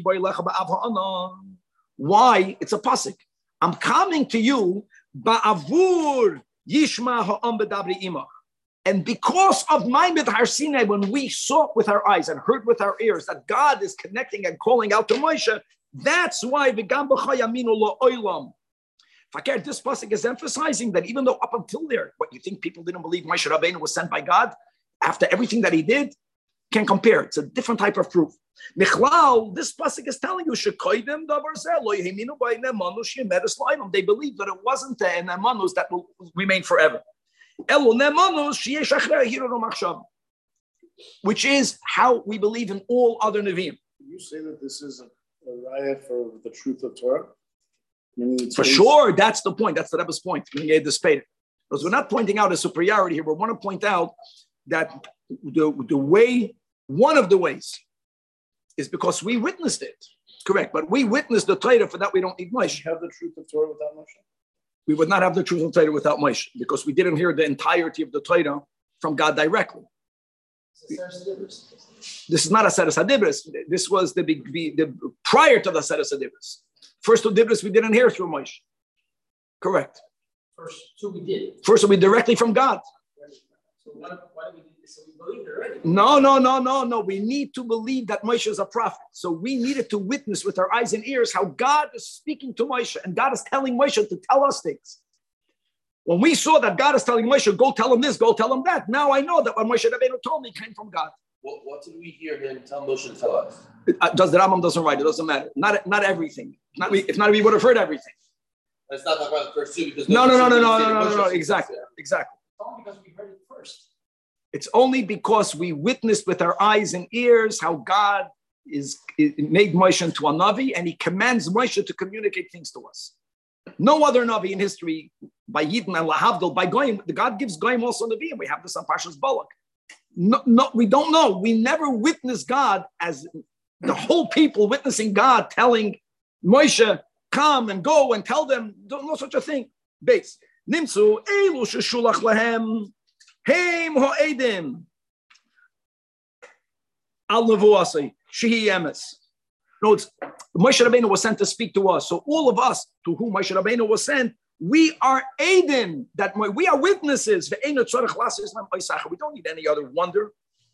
why? It's a pasuk. I'm coming to you ba'avur yishma ha'am bedabri imach. And because of Maimed Har Sinai, when we saw with our eyes and heard with our ears that God is connecting and calling out to Moshe, that's why v'gam b'chayaminu lo oilam. Fakir, this pasuk is emphasizing that even though up until there, what you think people didn't believe Moshe Rabbeinu was sent by God, after everything that he did, can't compare. It's a different type of proof. Michlal, this pasuk is telling you, they believe that it wasn't the nemanus that will remain forever. Which is how we believe in all other Nevi'im. Can you say that this is a, a raya for the truth of Torah? For sure, that's the point. That's the Rebbe's point. Because we're not pointing out a superiority here. We want to point out that the, the way, one of the ways, is because we witnessed it. Correct. But we witnessed the Torah. For that, we don't need Moshe. You have the truth of Torah without Moshe? We would not have the truth of Torah without Moshe, because we didn't hear the entirety of the Torah from God directly. This is not a Seres Hadibris. This was the, the, the prior to the Seres Hadibris. First two Dibris we didn't hear through Moshe. Correct. First two we did. First we directly from God. So why, why do we do this? So we believed already. No, no, no, no, no. We need to believe that Moshe is a prophet. So we needed to witness with our eyes and ears how God is speaking to Moshe, and God is telling Moshe to tell us things. When we saw that God is telling Moshe, go tell him this, go tell him that, now I know that what Moshe Rabbeinu told me came from God. What, what did we hear him tell Moshe to tell us? It, uh, does the Rambam doesn't write? It doesn't matter. Not not everything. Not we, if not, we would have heard everything. Let's not talk about the first two because no, no, no, no, no, no, no, no, no, exactly, exactly. It's only because we heard it first. It's only because we witnessed with our eyes and ears how God is, is made Moshe into a Navi, and he commands Moshe to communicate things to us. No other Navi in history, by Yidden and Lahavdil, by Goyim, the God gives Goyim also Navi, and we have this on Parshas Balak. No, no, we don't know. We never witnessed God as the whole people witnessing God telling Moshe, come and go and tell them, don't know such a thing. Base. Nimtzu, Elu sheshulach lahem, heim ho'edim, al nevuasai, shehi emes. No, it's, Moshe Rabbeinu was sent to speak to us. So all of us to whom Moshe Rabbeinu was sent, we are Aiden, that we are witnesses. We don't need any other wonder.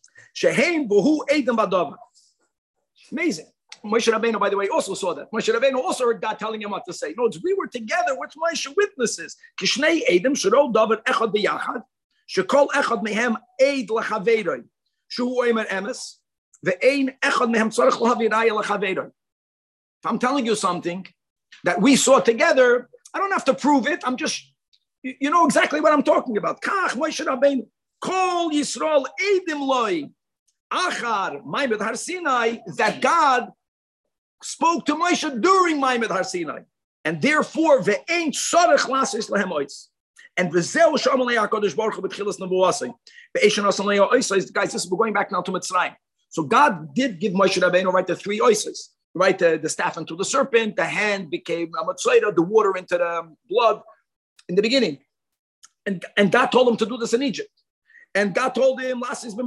Amazing. Moshe Rabbeinu, by the way, also saw that. Moshe Rabbeinu also heard God telling him what to say. No, we were together with Moshe witnesses. Kishnei Adim, Shero David Echad B'Yachad, Shekol Echad Mehem Eid L'Chaveiroi, Shu Oimer Emes, Ve'ein Echad Mehem Tzarech L'Haviraya L'Chaveiroi. If I'm telling you something that we saw together, I don't have to prove it. I'm just, you, you know exactly what I'm talking about. Kach Moshe Rabbeinu, Kol Yisrael Eidim Loi, Achar Maimed Har Sinai, that God spoke to Moshe during Maimed Har Sinai, and therefore ve'ein tzarech lasis lahem ois, and v'zeu shamalei Hakadosh Baruch Hu b'tchilas nevuasai be'eshen asan le'o oisais. Guys, this is, we're going back now to Mitzrayim. So God did give Moshe Rabbeinu, right, the three oises. Right, the, the staff into the serpent, the hand became a matzayda, the water into the blood in the beginning. And, and God told him to do this in Egypt. And God told him,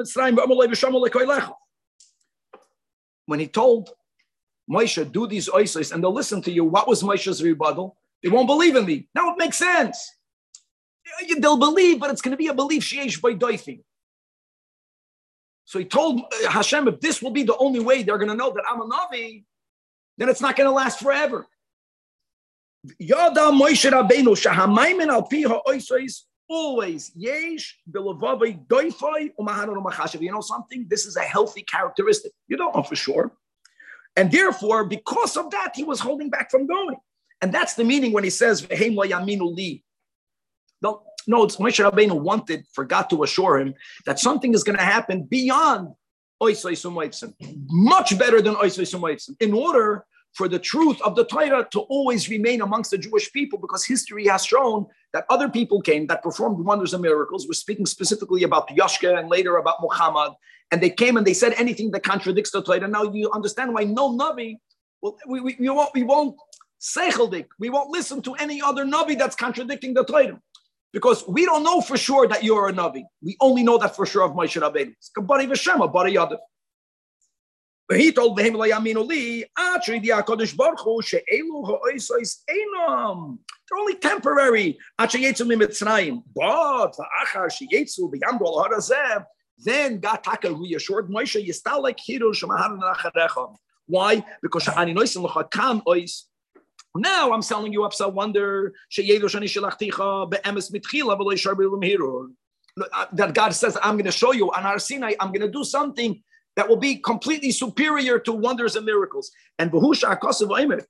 when he told Moshe, do these oisos, and they'll listen to you, what was Moshe's rebuttal? They won't believe in me. Now it makes sense. They'll believe, but it's going to be a belief sheyesh by doifing. So he told Hashem, if this will be the only way they're going to know that I'm a Navi, then it's not going to last forever. Yada Moshe Rabbeinu shahamaymin al pi ha'oisos always yesh b'levavei doifai u'maharon u'machashav. You know something? This is a healthy characteristic. You don't know for sure. And therefore, because of that, he was holding back from going. And that's the meaning when he says, V'heim la yaminu li. No, no, it's Moshe Rabbeinu wanted, forgot to assure him that something is going to happen beyond Oisais U'Moitzim, much better than Oisais U'Moitzim, in order for the truth of the Torah to always remain amongst the Jewish people, because history has shown that other people came that performed wonders and miracles. We're speaking specifically about Yashka and later about Muhammad, and they came and they said anything that contradicts the Torah. Now you understand why no Navi, well, we, we, we won't, we won't Seicheldik, we won't listen to any other Navi that's contradicting the Torah. Because we don't know for sure that you're a Navi. We only know that for sure of Moshe Rabbeinu. It's Kabari V'Shema, Bari Yadav. But he told V'hem la yaminu li, Atri di HaKadosh Baruch Hu, she'elu ha'oisos einam. They're only temporary. Atri yetzu mi'Mitzrayim. But v'achar she'yetzu v'yamdu al harazeh. Then God Taka reassured Moshe, Yistalek hiru shemaharon acharecha. Why? Because she'ani noisim l'cha kam ois. Now I'm selling you up a wonder that God says, I'm going to show you on Har Sinai, I'm going to do something that will be completely superior to wonders and miracles. And this is a pasuk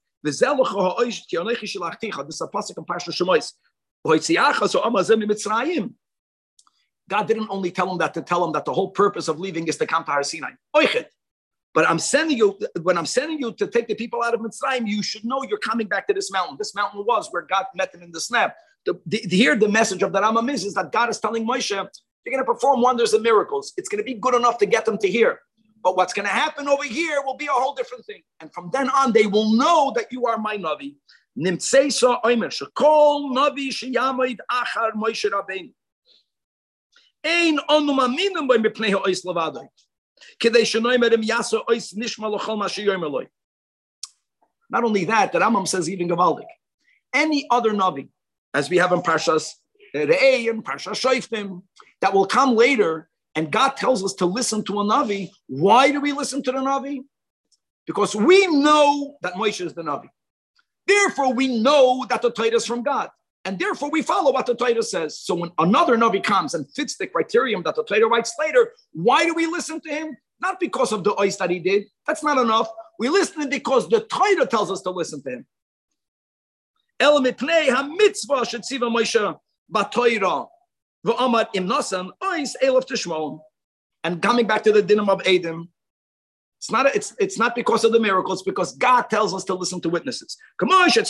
in Parshas Shemais. God didn't only tell him that to tell him that the whole purpose of leaving is to come to Har Sinai. But I'm sending you, when I'm sending you to take the people out of Mitzrayim, you should know you're coming back to this mountain. This mountain was where God met them in the snap. the, the, here the message of the Rambam is, is that God is telling Moshe, you're going to perform wonders and miracles. It's going to be good enough to get them to hear. But what's going to happen over here will be a whole different thing. And from then on, they will know that you are my Navi. Nimtseisa oimer shekol Navi sheyamoid achar Moshe Rabbeinu. Ein onu maminim by mipnei ha'ois levadai. Kedei shenoimer im yasa ois nishma l'chol ma sheyomer loi. Not only that, the Rambam says even Gavaldik. Any other Navi, as we have in Parshas Re'ei and Parshas Shoftim, that will come later, and God tells us to listen to a Navi. Why do we listen to the Navi? Because we know that Moshe is the Navi. Therefore, we know that the Torah is from God. And therefore, we follow what the Torah says. So when another Navi comes and fits the criterion that the Torah writes later, why do we listen to him? Not because of the ois that he did. That's not enough. We listen because the Torah tells us to listen to him. El mipnei ha-mitzvah shetziva Moshe b'Torah v'amad im nasan ois elef tishmon. And coming back to the dinim of Edom, it's not a, it's it's not because of the miracles, because God tells us to listen to witnesses. For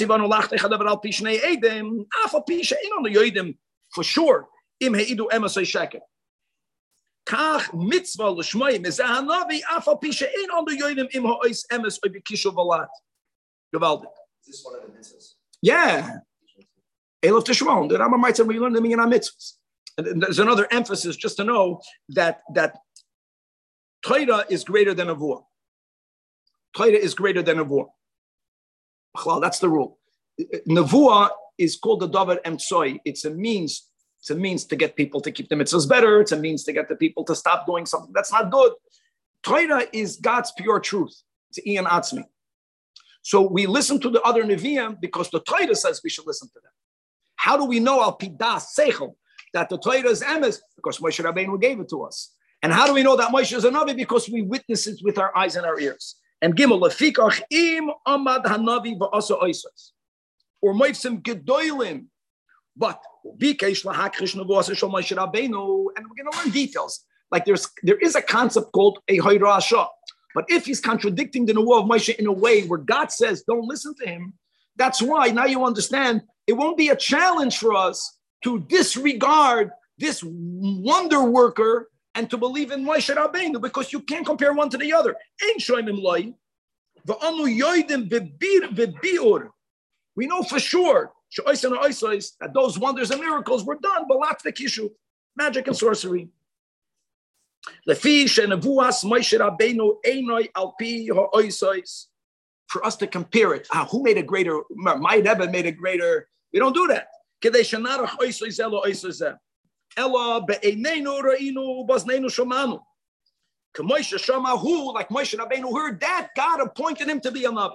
sure, im heidu emasay sheker. Kach mitzvah l'shmoy mizeh hanavi afal pisha ein on the yodim im ha'ois emes oy b'kishu v'lat. Gewaldig. Is this one of the mitzvahs? Yeah. Elov Tishmon. The Rambam writes that we learn them in our mitzvahs. And there's another emphasis just to know that that Torah is greater than Avur. Torah is greater than Avur. That's the rule. Nevuah is called the Davar Emtsoi. It's a means. It's a means to get people to keep the mitzvahs better. It's a means to get the people to stop doing something that's not good. Torah is God's pure truth. It's Ian Atzmi. So we listen to the other Nevi'im because the Torah says we should listen to them. How do we know al pidas seichel that the Torah is emes? Because Moshe Rabbeinu gave it to us. And how do we know that Moshe is a Navi? Because we witness it with our eyes and our ears. And Gimel lefikach im amad hanavi va'asa oisas or moifsim gedolim. But bikesh lahakrish nevuas shel Moshe Rabbeinu, and we're going to learn details. Like there's there is a concept called a hoira asha. But if he's contradicting the nevuah of Moshe in a way where God says don't listen to him, that's why now you understand it won't be a challenge for us to disregard this wonder worker and to believe in Moshe Rabbeinu, because you can't compare one to the other. Ein shoymim loy, v'anu yoidim v'biur. We know for sure that those wonders and miracles were done balat v'kishu, magic and sorcery. Lefi shenevuas Moshe Rabbeinu einoi al pi ha'oisos. For us to compare it, ah, who made a greater? My Rebbe made a greater. We don't do that. Kedei shenarach oisos elo oisos zeh. Ella be'einenu re'inu baznenu shomanu. K'Moshe shamahu, like Moshe Rabbeinu heard that, God appointed him to be a Navi.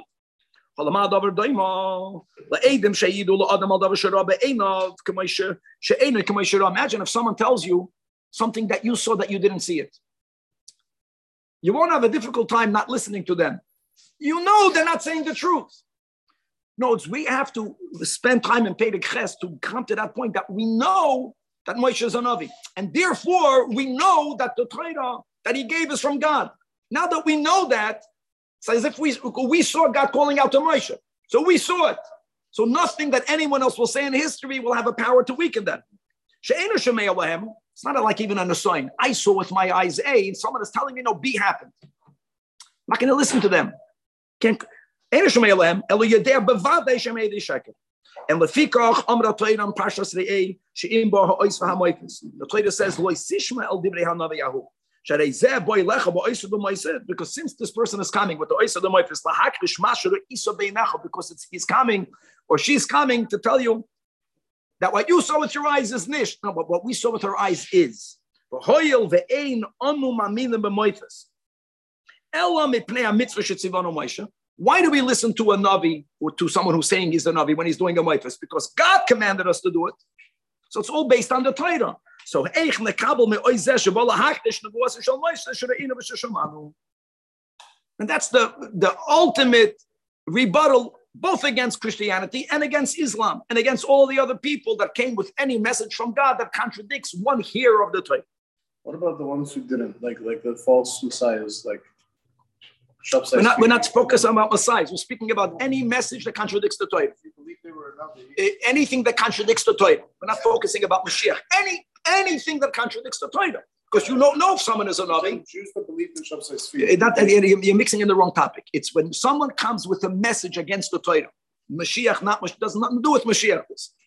Imagine if someone tells you something that you saw that you didn't see it. You won't have a difficult time not listening to them. You know they're not saying the truth. No, it's we have to spend time and pay the ches to come to that point that we know that Moshe is a Navi. And therefore, we know that the Torah that he gave is from God. Now that we know that, it's as if we, we saw God calling out to Moshe. So we saw it. So nothing that anyone else will say in history will have a power to weaken that. It's not like even on a sign. I saw with my eyes A, and someone is telling me, no, B happened. I'm not going to listen to them. Can't. And lefikach amra Torah parshas re'ei she'im bo ha'ois v'hamoifis. The Torah says lo sishma el divrei hanavi yahu. Sharei zeh boy lecha bo'ois v'moised. Because since this person is coming with the ois v'moifis lahakrish mashu isa beinecha, because it's he's coming or she's coming to tell you that what you saw with your eyes is nish. No, but what we saw with our eyes is v'hoyel ve'ein anu maminim b'moifis. Ela mipnei hamitzvah shetzivanu Moshe. Why do we listen to a Navi or to someone who's saying he's a Navi when he's doing a Moifis? Because God commanded us to do it. So it's all based on the Torah. So and that's the, the ultimate rebuttal both against Christianity and against Islam and against all the other people that came with any message from God that contradicts one hearer of the Torah. What about the ones who didn't? Like like the false messiahs, like We're not, we're not focused about Messiah. We're speaking about any message that contradicts the Torah. You believe they were enough? Anything that contradicts the Torah. We're not focusing about Mashiach. Any anything that contradicts the Torah. Because you don't know if someone is a Navi. Jews that believe in Shabsai Sfira. That, you're mixing in the wrong topic. It's when someone comes with a message against the Torah. Mashiach not does nothing to do with Mashiach.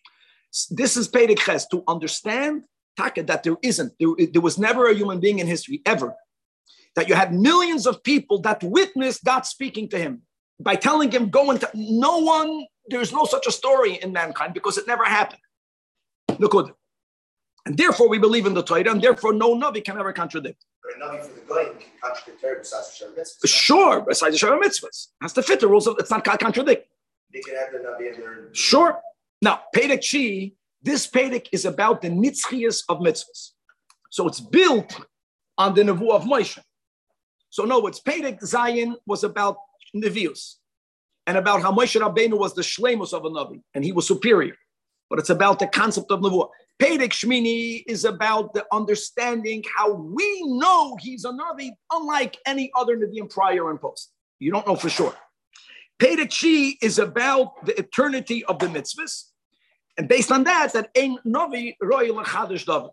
This is Perek Ches, to understand Taka, that there isn't, there, there was never a human being in history, ever, that you had millions of people that witnessed God speaking to him by telling him, go and tell. No one, there's no such a story in mankind because it never happened. Look at it. And therefore we believe in the Torah, and therefore no Navi can ever contradict. But a Navi for the Goyim can contradict Torah besides the Shara Mitzvah. Sure, besides the Shara Mitzvahs. Has to fit the rules of, it's not contradict. They can have the Navi in their... Sure. Now, Perek Chi, this Perek is about the nitzchias of mitzvahs. So it's built on the Nevuah of Moshe. So no, it's Perek Zayin was about Nevius and about how Moshe Rabbeinu was the shleimus of a Navi and he was superior. But it's about the concept of Nevuah. Perek Shmini is about the understanding how we know he's a Navi, unlike any other Nevi'im prior and post. You don't know for sure. Perek Chi is about the eternity of the mitzvahs. And based on that, that ein Navi roi l'chadash davar.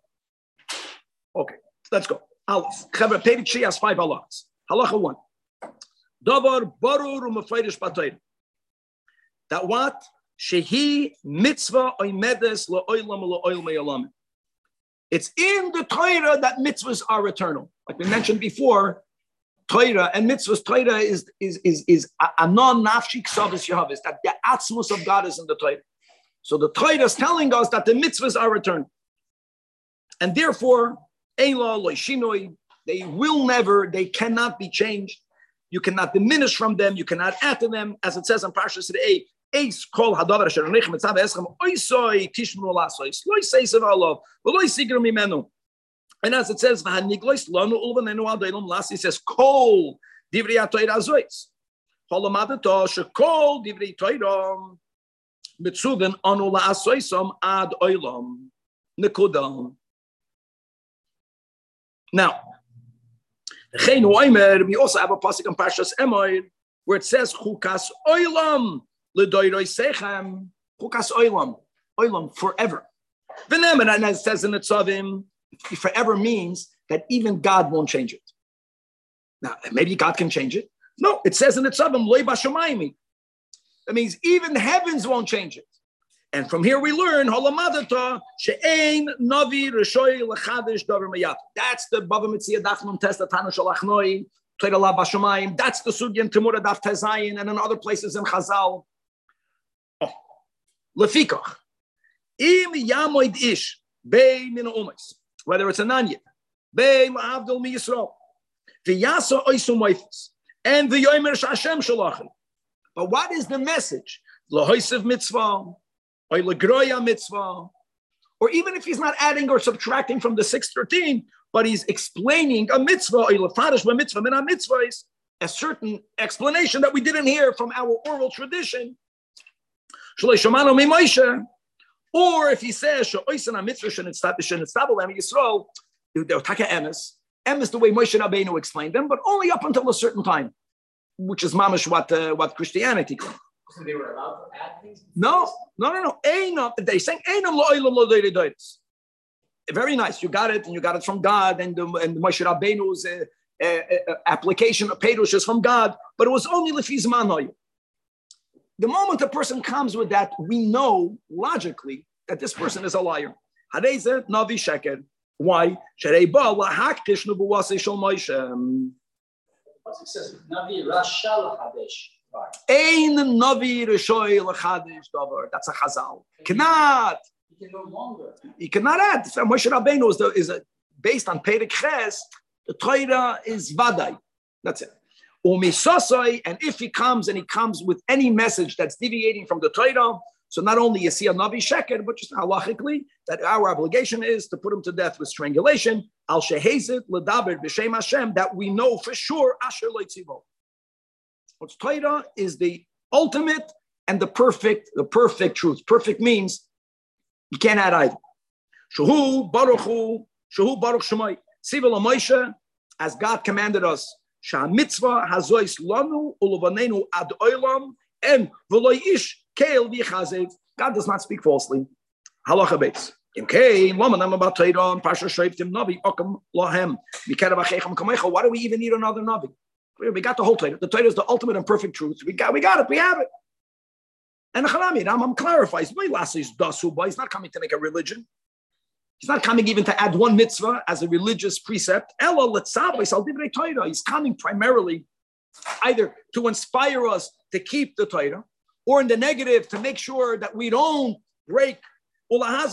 Okay, let's go. Aleph. Chavra, Perek Chi has five halachas. Halacha one. Davar barur u'mefreidish b'Torah. That what? Shehi mitzvah oimedes la'olam la'olam me'olam. It's in the Torah that mitzvahs are eternal. Like we mentioned before, Torah and mitzvahs, Torah is is is is a non-nafshi ksavos yahavis, that the atzmus of God is in the Torah. So the Torah is telling us that the mitzvahs are eternal. And therefore, ein la lo shinoi, they will never, they cannot be changed. You cannot diminish from them, you cannot add to them, as it says in Parshas Re'eh, Eis kol hadavar asher nechem etzav eschem oisoi tishmru lasois loy seisav alav v'loy sigru mimenu. And as it says, "V'haniglois lanu ulvanenu adaylam lasi," it says, "Kol divrei Torah azois holomadato shekol divrei Torah mitzuven anu laasoisam ad oilam nekuda." Now, we also have a pasuk in Parshas Emor where it says, "Chukas oilam." Chukas oilam, oilam forever. And as it says in the Tzavim, forever means that even God won't change it. Now, maybe God can change it. No, it says in the Tzavim, loy bashamayim. That means even heavens won't change it. And from here we learn, holamadata she'ein navi reshoy lechadish davar mayat. That's the Bava Metzia Dafnum Test Tanu Shalachnoi, Torah la bashamayim. That's the Sugyan Temura Daf Tezayin, and in other places in Chazal. Lefikach, im yamoid ish bei min umis, whether it's a nanyid, bei la'avdol mi Yisrael, v'yasa oisu moifis, and v'yomer sh'Hashem shalachem. But what is the message? L'hoisev mitzvah, or l'groya mitzvah, or even if he's not adding or subtracting from the six thirteen, but he's explaining a mitzvah, or l'farish mitzvah min mitzvah, a certain explanation that we didn't hear from our oral tradition. Or if he says, Yisrael, emes, emes the way Moshe Rabbeinu explained them, but only up until a certain time, which is mamish what uh, what Christianity claims. So they were allowed to add things? No, no, no, no. Einam, they're saying Einam lo'olam lo'olam. Very nice. You got it, and you got it from God, and the, and Moshe Rabbeinu's uh, uh, uh, application of Perush is from God, but it was only lefiz manoy. The moment a person comes with that, we know logically that this person is a liar. Hadeze navi sheker. Why? Sherei ba lahaktish nubuwase shel Moshe. It says navi rasha lachadesh. Ein navi reshoy lachadesh davar. That's a chazal. Cannot. He can no longer. He cannot add. Moshe Rabbeinu is, the, is a, based on Perek Ches. The Torah is vaday. That's it. And if he comes and he comes with any message that's deviating from the Torah, so not only you see a Navi Sheker, but just halachically, that our obligation is to put him to death with strangulation, al shehezit ledaber b'shem Hashem, that we know for sure asher loitzivo. What's Torah is the ultimate and the perfect, the perfect truth. Perfect means you can't add either. Shahu baruch hu, shahu baruch shemai, sivil Moshe, as God commanded us. שהמצווה הזויס לנו ולבננו ad olam and v'lo ish keil v'chazev. God does not speak falsely. Halacha beis. Im kein lama nama batayron pasha shreiftim navi okam lahem mikerav achechem kamecha. Why do we even need another navi? We got the whole Torah. The Torah is the ultimate and perfect truth. We got, we got it. We have it. And the Chanami Rambam clarifies. He's not coming to make a religion. He's not coming even to add one mitzvah as a religious precept. He's coming primarily either to inspire us to keep the Torah, or in the negative to make sure that we don't break. Guys,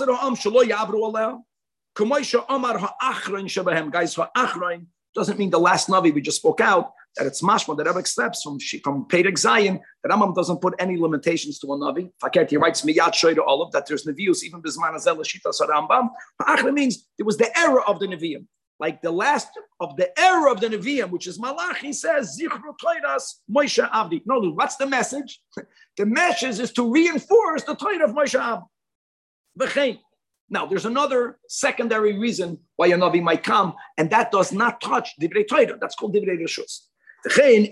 doesn't mean the last Navi we just spoke out, that it's mashma that Rebbe accepts from from Perek Zayin, that Rambam doesn't put any limitations to a Navi. Faket, he writes miyad shoyda olav, that there's Nevius even bisman azel shita Rambam. Achra means there was the era of the Neviim, like the last of the era of the Neviim, which is Malach. He says zichru toiras Moshe Avdi. No, what's the message? The message is to reinforce the Torah of Moshe Avdi. Now, there's another secondary reason why a Navi might come, and that does not touch Divrei Torah. That's called Divrei Reshus. Even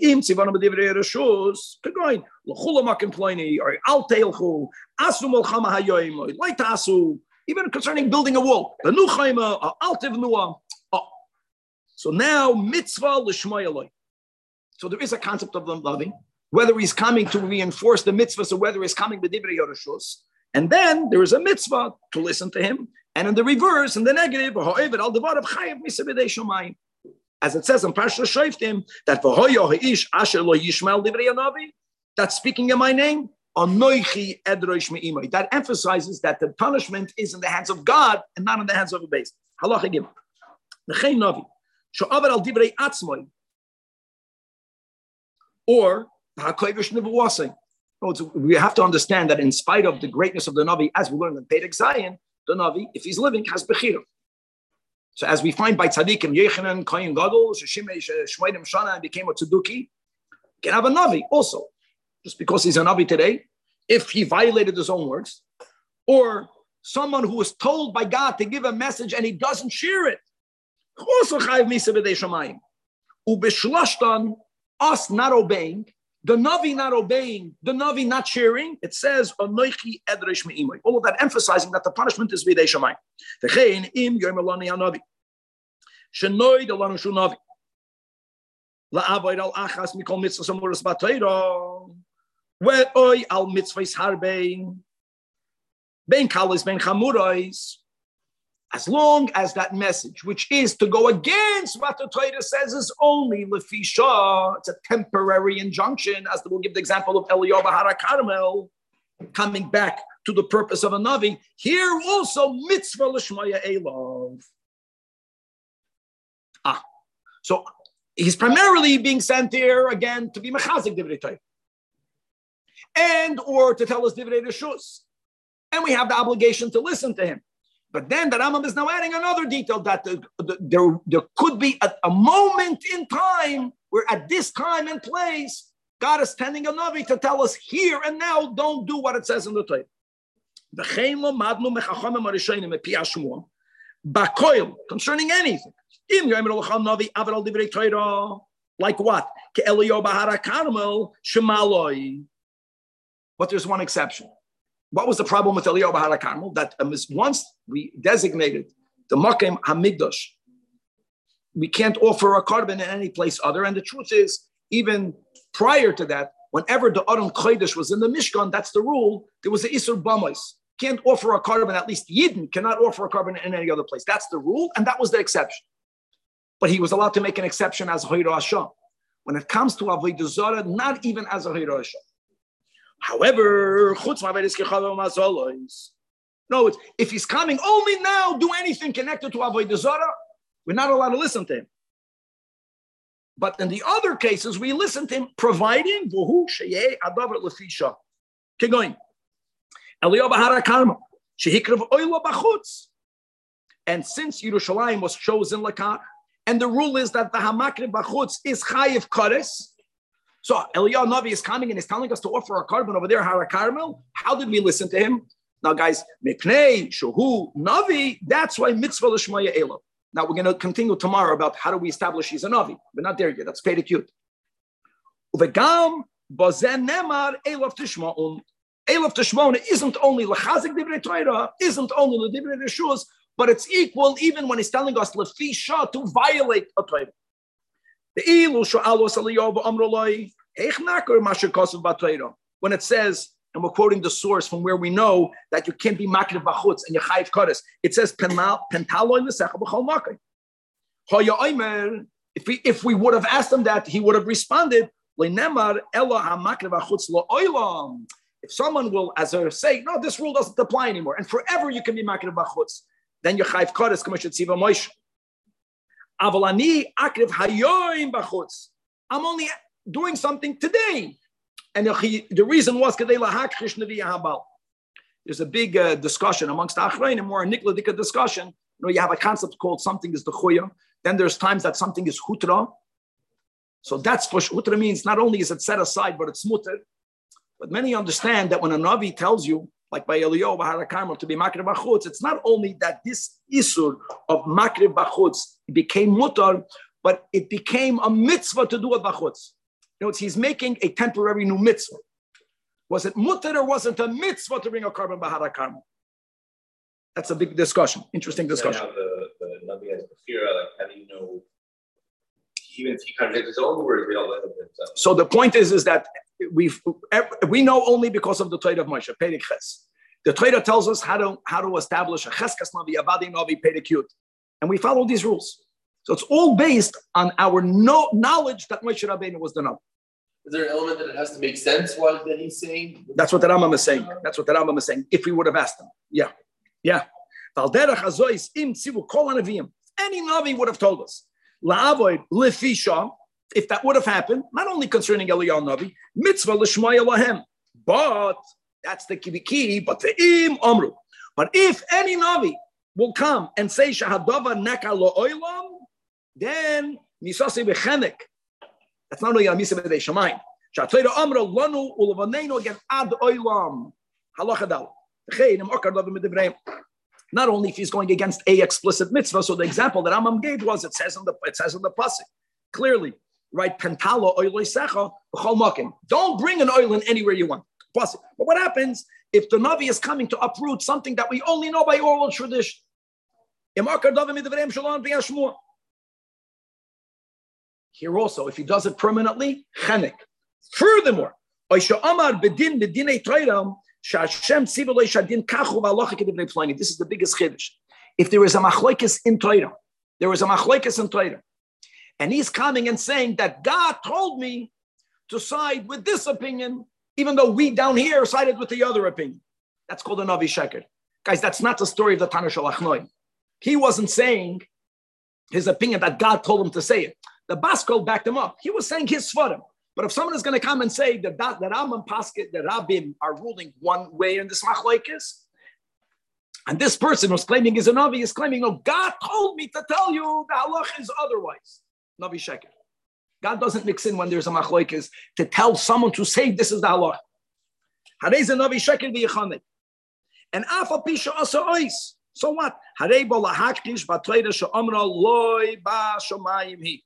concerning building a wall. So now, mitzvah l'shmoy. So there is a concept of the Navi, whether he's coming to reinforce the mitzvahs or whether he's coming with Divrei Reshus. And then there is a mitzvah to listen to him. And in the reverse, in the negative, as it says in Parsha Shoftim, that that's speaking in my name, that emphasizes that the punishment is in the hands of God and not in the hands of a base. Halacha Gimel. Or we have to understand that in spite of the greatness of the Navi, as we learned in Perek Zayin, the Navi, if he's living, has Bechira. So as we find by Tzadikim, Yechanan, Kohen Gadol, Sheshimei, Shmoidim Shana, and became a Tzeduki, can have a Navi also. Just because he's a Navi today, if he violated his own words, or someone who was told by God to give a message and he doesn't share it, also Chayiv Misa B'dei Shamayim. Ubeshlashtan, us not obeying, the Navi not obeying, the Navi not sharing, it says, all of that emphasizing that the punishment is B'dei Shamayim. V'chein im yomer lani hanavi. Shenoid alanu shu Navi. La'avoid al achas mikol mitzvahs amuras b'Torah. Ve'oy al mitzvahs harbein. Ben kalis ben chamurais. As long as that message, which is to go against what the Torah says, is only lefisha, it's a temporary injunction, as we'll give the example of Eliyahu Bahara Carmel, coming back to the purpose of a Navi. Here also, mitzvah l'shmaya elov. Ah, so he's primarily being sent here again to be mechazik divrei Torah, and or to tell us divrei reshus, and we have the obligation to listen to him. But then the Rambam is now adding another detail that the, the, there, there could be a, a moment in time where at this time and place, God is sending a Navi to tell us here and now, don't do what it says in the Torah. Concerning anything. Like what? But there's one exception. What was the problem with Eliyahu Bahara Carmel? That um, once we designated the Makom HaMikdash, we can't offer a korban in any place other. And the truth is, even prior to that, whenever the Aron Kodesh was in the Mishkan, that's the rule, there was the Isur Bamos. Can't offer a korban, at least Yidden cannot offer a korban in any other place. That's the rule, and that was the exception. But he was allowed to make an exception as Hoira Hashem. When it comes to Avodah Zarah, not even as a Hoira Hashem. However, no, it's, if he's coming only now, do anything connected to Avodah Zarah, we're not allowed to listen to him. But in the other cases, we listen to him, providing Vuhu Sheyeh Adavar Lefisha. Keep going. Eliyahu Bahara Carmel, Shehikrav Oila Bachutz. And since Yerushalayim was chosen Lakar, and the rule is that the Hamakri Bachutz is Chayiv Kares. So Eliyahu Navi is coming and is telling us to offer a korban over there, Hara Carmel. How did we listen to him? Now, guys, Mipnei Shuhu Navi. That's why mitzvah l'shmaya elav. Now we're going to continue tomorrow about how do we establish he's a Navi. We're not there yet. That's paid acute. Uvegam bazen nemar elof tishmaun. Elof tishmaun isn't only lechazik divrei Torah, isn't only ledivrei reshus, but it's equal even when he's telling us lefisha to violate a Torah. The ilu sho'alos aliyahu amrolai heichnaker masher kosev b'Torah. When it says, and we're quoting the source from where we know that you can't be makriv b'chutz and you chayiv kodesh. It says pentaloi l'secha b'chol makai. Hoya omer. If we if we would have asked him that, he would have responded le'nemar ela hamakriv b'chutz lo oilam. If someone will, as I say, no, this rule doesn't apply anymore, and forever you can be makriv b'chutz, then you chayiv kodesh k'mashet tziva Moshe. Avalani akriv hayoim b'chutz. I'm only doing something today. And the reason was there's a big uh, discussion amongst Achrein, and more a Nikladika discussion. You know, you have a concept called something is the Chuya. Then there's times that something is Hutra. So that's what Hutra means. Not only is it set aside, but it's mutter. But many understand that when a Navi tells you, like by Eliyahu Bahar HaKarmel, to be Makrib B'chutz, it's not only that this Isur of Makrib B'chutz became mutter, but it became a mitzvah to do it B'chutz. You know, he's making a temporary new mitzvah. Was it mutter or wasn't a mitzvah to bring a carbon Bahar HaKarmel? That's a big discussion, interesting discussion. Now the, the Navi has Bechira, like how do you know, even if he contradicts his own words, we all let him. So the point is, is that we we know only because of the Torah of Moshe, Perek Ches. The Torah tells us how to how to establish a Cheskas Navi, Avadi Navi, Perek Yud. And we follow these rules. So it's all based on our no, knowledge that Moshe Rabbeinu was the Navi. Is there an element that it has to make sense what that he's saying? That's what the Rambam is saying. That's what the Rambam is saying. If we would have asked him. Yeah. Yeah. Any Navi would have told us. La'avoid lefisha, if that would have happened, not only concerning Eliyahu Navi, mitzvah l'shmaya lahem, but that's the key, but the im amru. But if any Navi will come and say shahadava neka lo oilam, then misasi bechenek. That's not only a misa b'dei shamayim. Sha'atleira amra lanu ulavaneinu again ad oilam halacha dal. Not only if he's going against a explicit mitzvah. So the example that Amam gave was it says in the it says in the pasuk clearly, right? Pentalo oiloisecha b'chol makim. Don't bring an oil in anywhere you want. Pasuk. But what happens if the Navi is coming to uproot something that we only know by oral tradition? Here also, if he does it permanently, chenek. Furthermore, this is the biggest chiddush. If there is a machlokes in Torah, there is a machlokes in Torah, and he's coming and saying that God told me to side with this opinion, even though we down here sided with the other opinion. That's called a Navi Sheker. Guys, that's not the story of the Tana Shel Achnoi. He wasn't saying his opinion that God told him to say it. The Baskol backed him up. He was saying his svarim. But if someone is going to come and say that that Rambam Pasket, the Rabbim are ruling one way in this machlokes, and this person who's claiming is a Navi is claiming, no, God told me to tell you the halach is otherwise. Navi Sheker. God doesn't mix in when there's a machlokes to tell someone to say this is the halach. Harei ze Navi Sheker v'yechanek. And afa pisha asa ois. So what? Harei bo lahakdish b'tleida she'amra loy ba shomayim hi.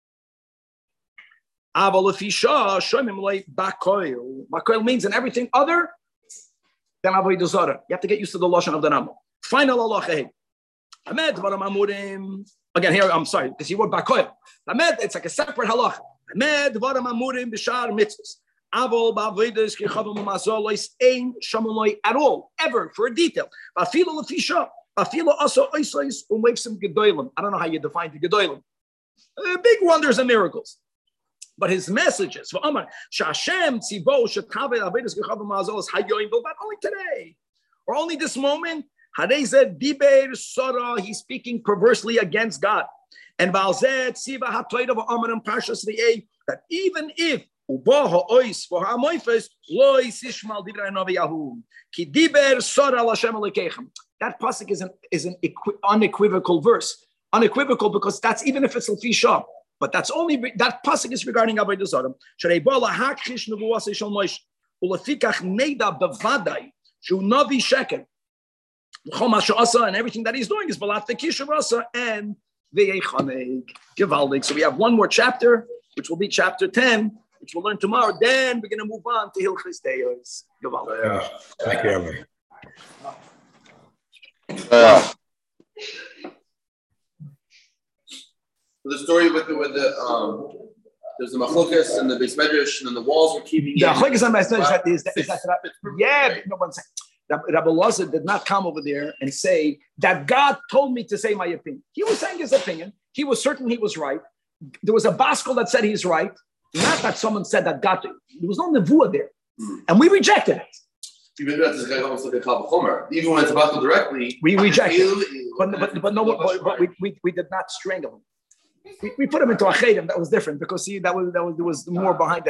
Bakoil means in everything other than Avodah Zarah. You have to get used to the lashon of the Rambam. Final halacha. Ahmed varam amurim. Again, here I'm sorry because he wrote bakoil. Ahmed, it's like a separate halacha. Ahmed varam amurim b'shar mitzvos. Avol ba'avodas kichavam u'mazolos ein shamuloi at all ever for a detail. Ba'filo lefisha. Ba'filo also oisos u'mevsim gedolim. I don't know how you define the gedolim. Uh, big wonders and miracles. But his messages for Amar Shashem Tzivo Shetave Avedis Gechav Mazos Hayoim but only today or only this moment. Hadezed Diber Sora. He's speaking perversely against God. And Balzed Tziva Hatoid of Amar and Parshas V'Ei that even if Ubaha Ois for Hamoifes Lois Ishmael Dibra Noviyahu Ki Diber Sora Lashem Alekechem. That pasuk is an is an equi- unequivocal verse. Unequivocal because that's even if it's Lefisha. But that's only that pasuk is regarding Avodah Zarah. Shrei bola hakchish nevuas shel Moshe ulefikach neida bevadai shu navi sheker. L'chol ma she'asa and everything that he's doing is balat the kisha rasa and Gewaldig. So we have one more chapter, which will be chapter ten, which we'll learn tomorrow. Then we're going to move on to Hilchos Deos. Gewaldig. Yeah. Thank you, Rabbi. Uh, The story with the with the um, there's the machlokas and the beis medrash, and then the walls were keeping. The in. machlokas and beis medrash is that, is that, It's- yeah, right? no one second. Rabbi Lazar did not come over there and say that God told me to say my opinion. He was saying his opinion. He was certain he was right. There was a baskel that said he's right. Not that someone said that God. There was no nevuah there, Hmm. and we rejected it. Even though this guy almost like a kal v'chomer. Even when it's about to directly, We rejected it. it. But but but no, but, but we, we we did not strangle him. We, we put him into a chedim. That was different because see that was that was there was more behind that.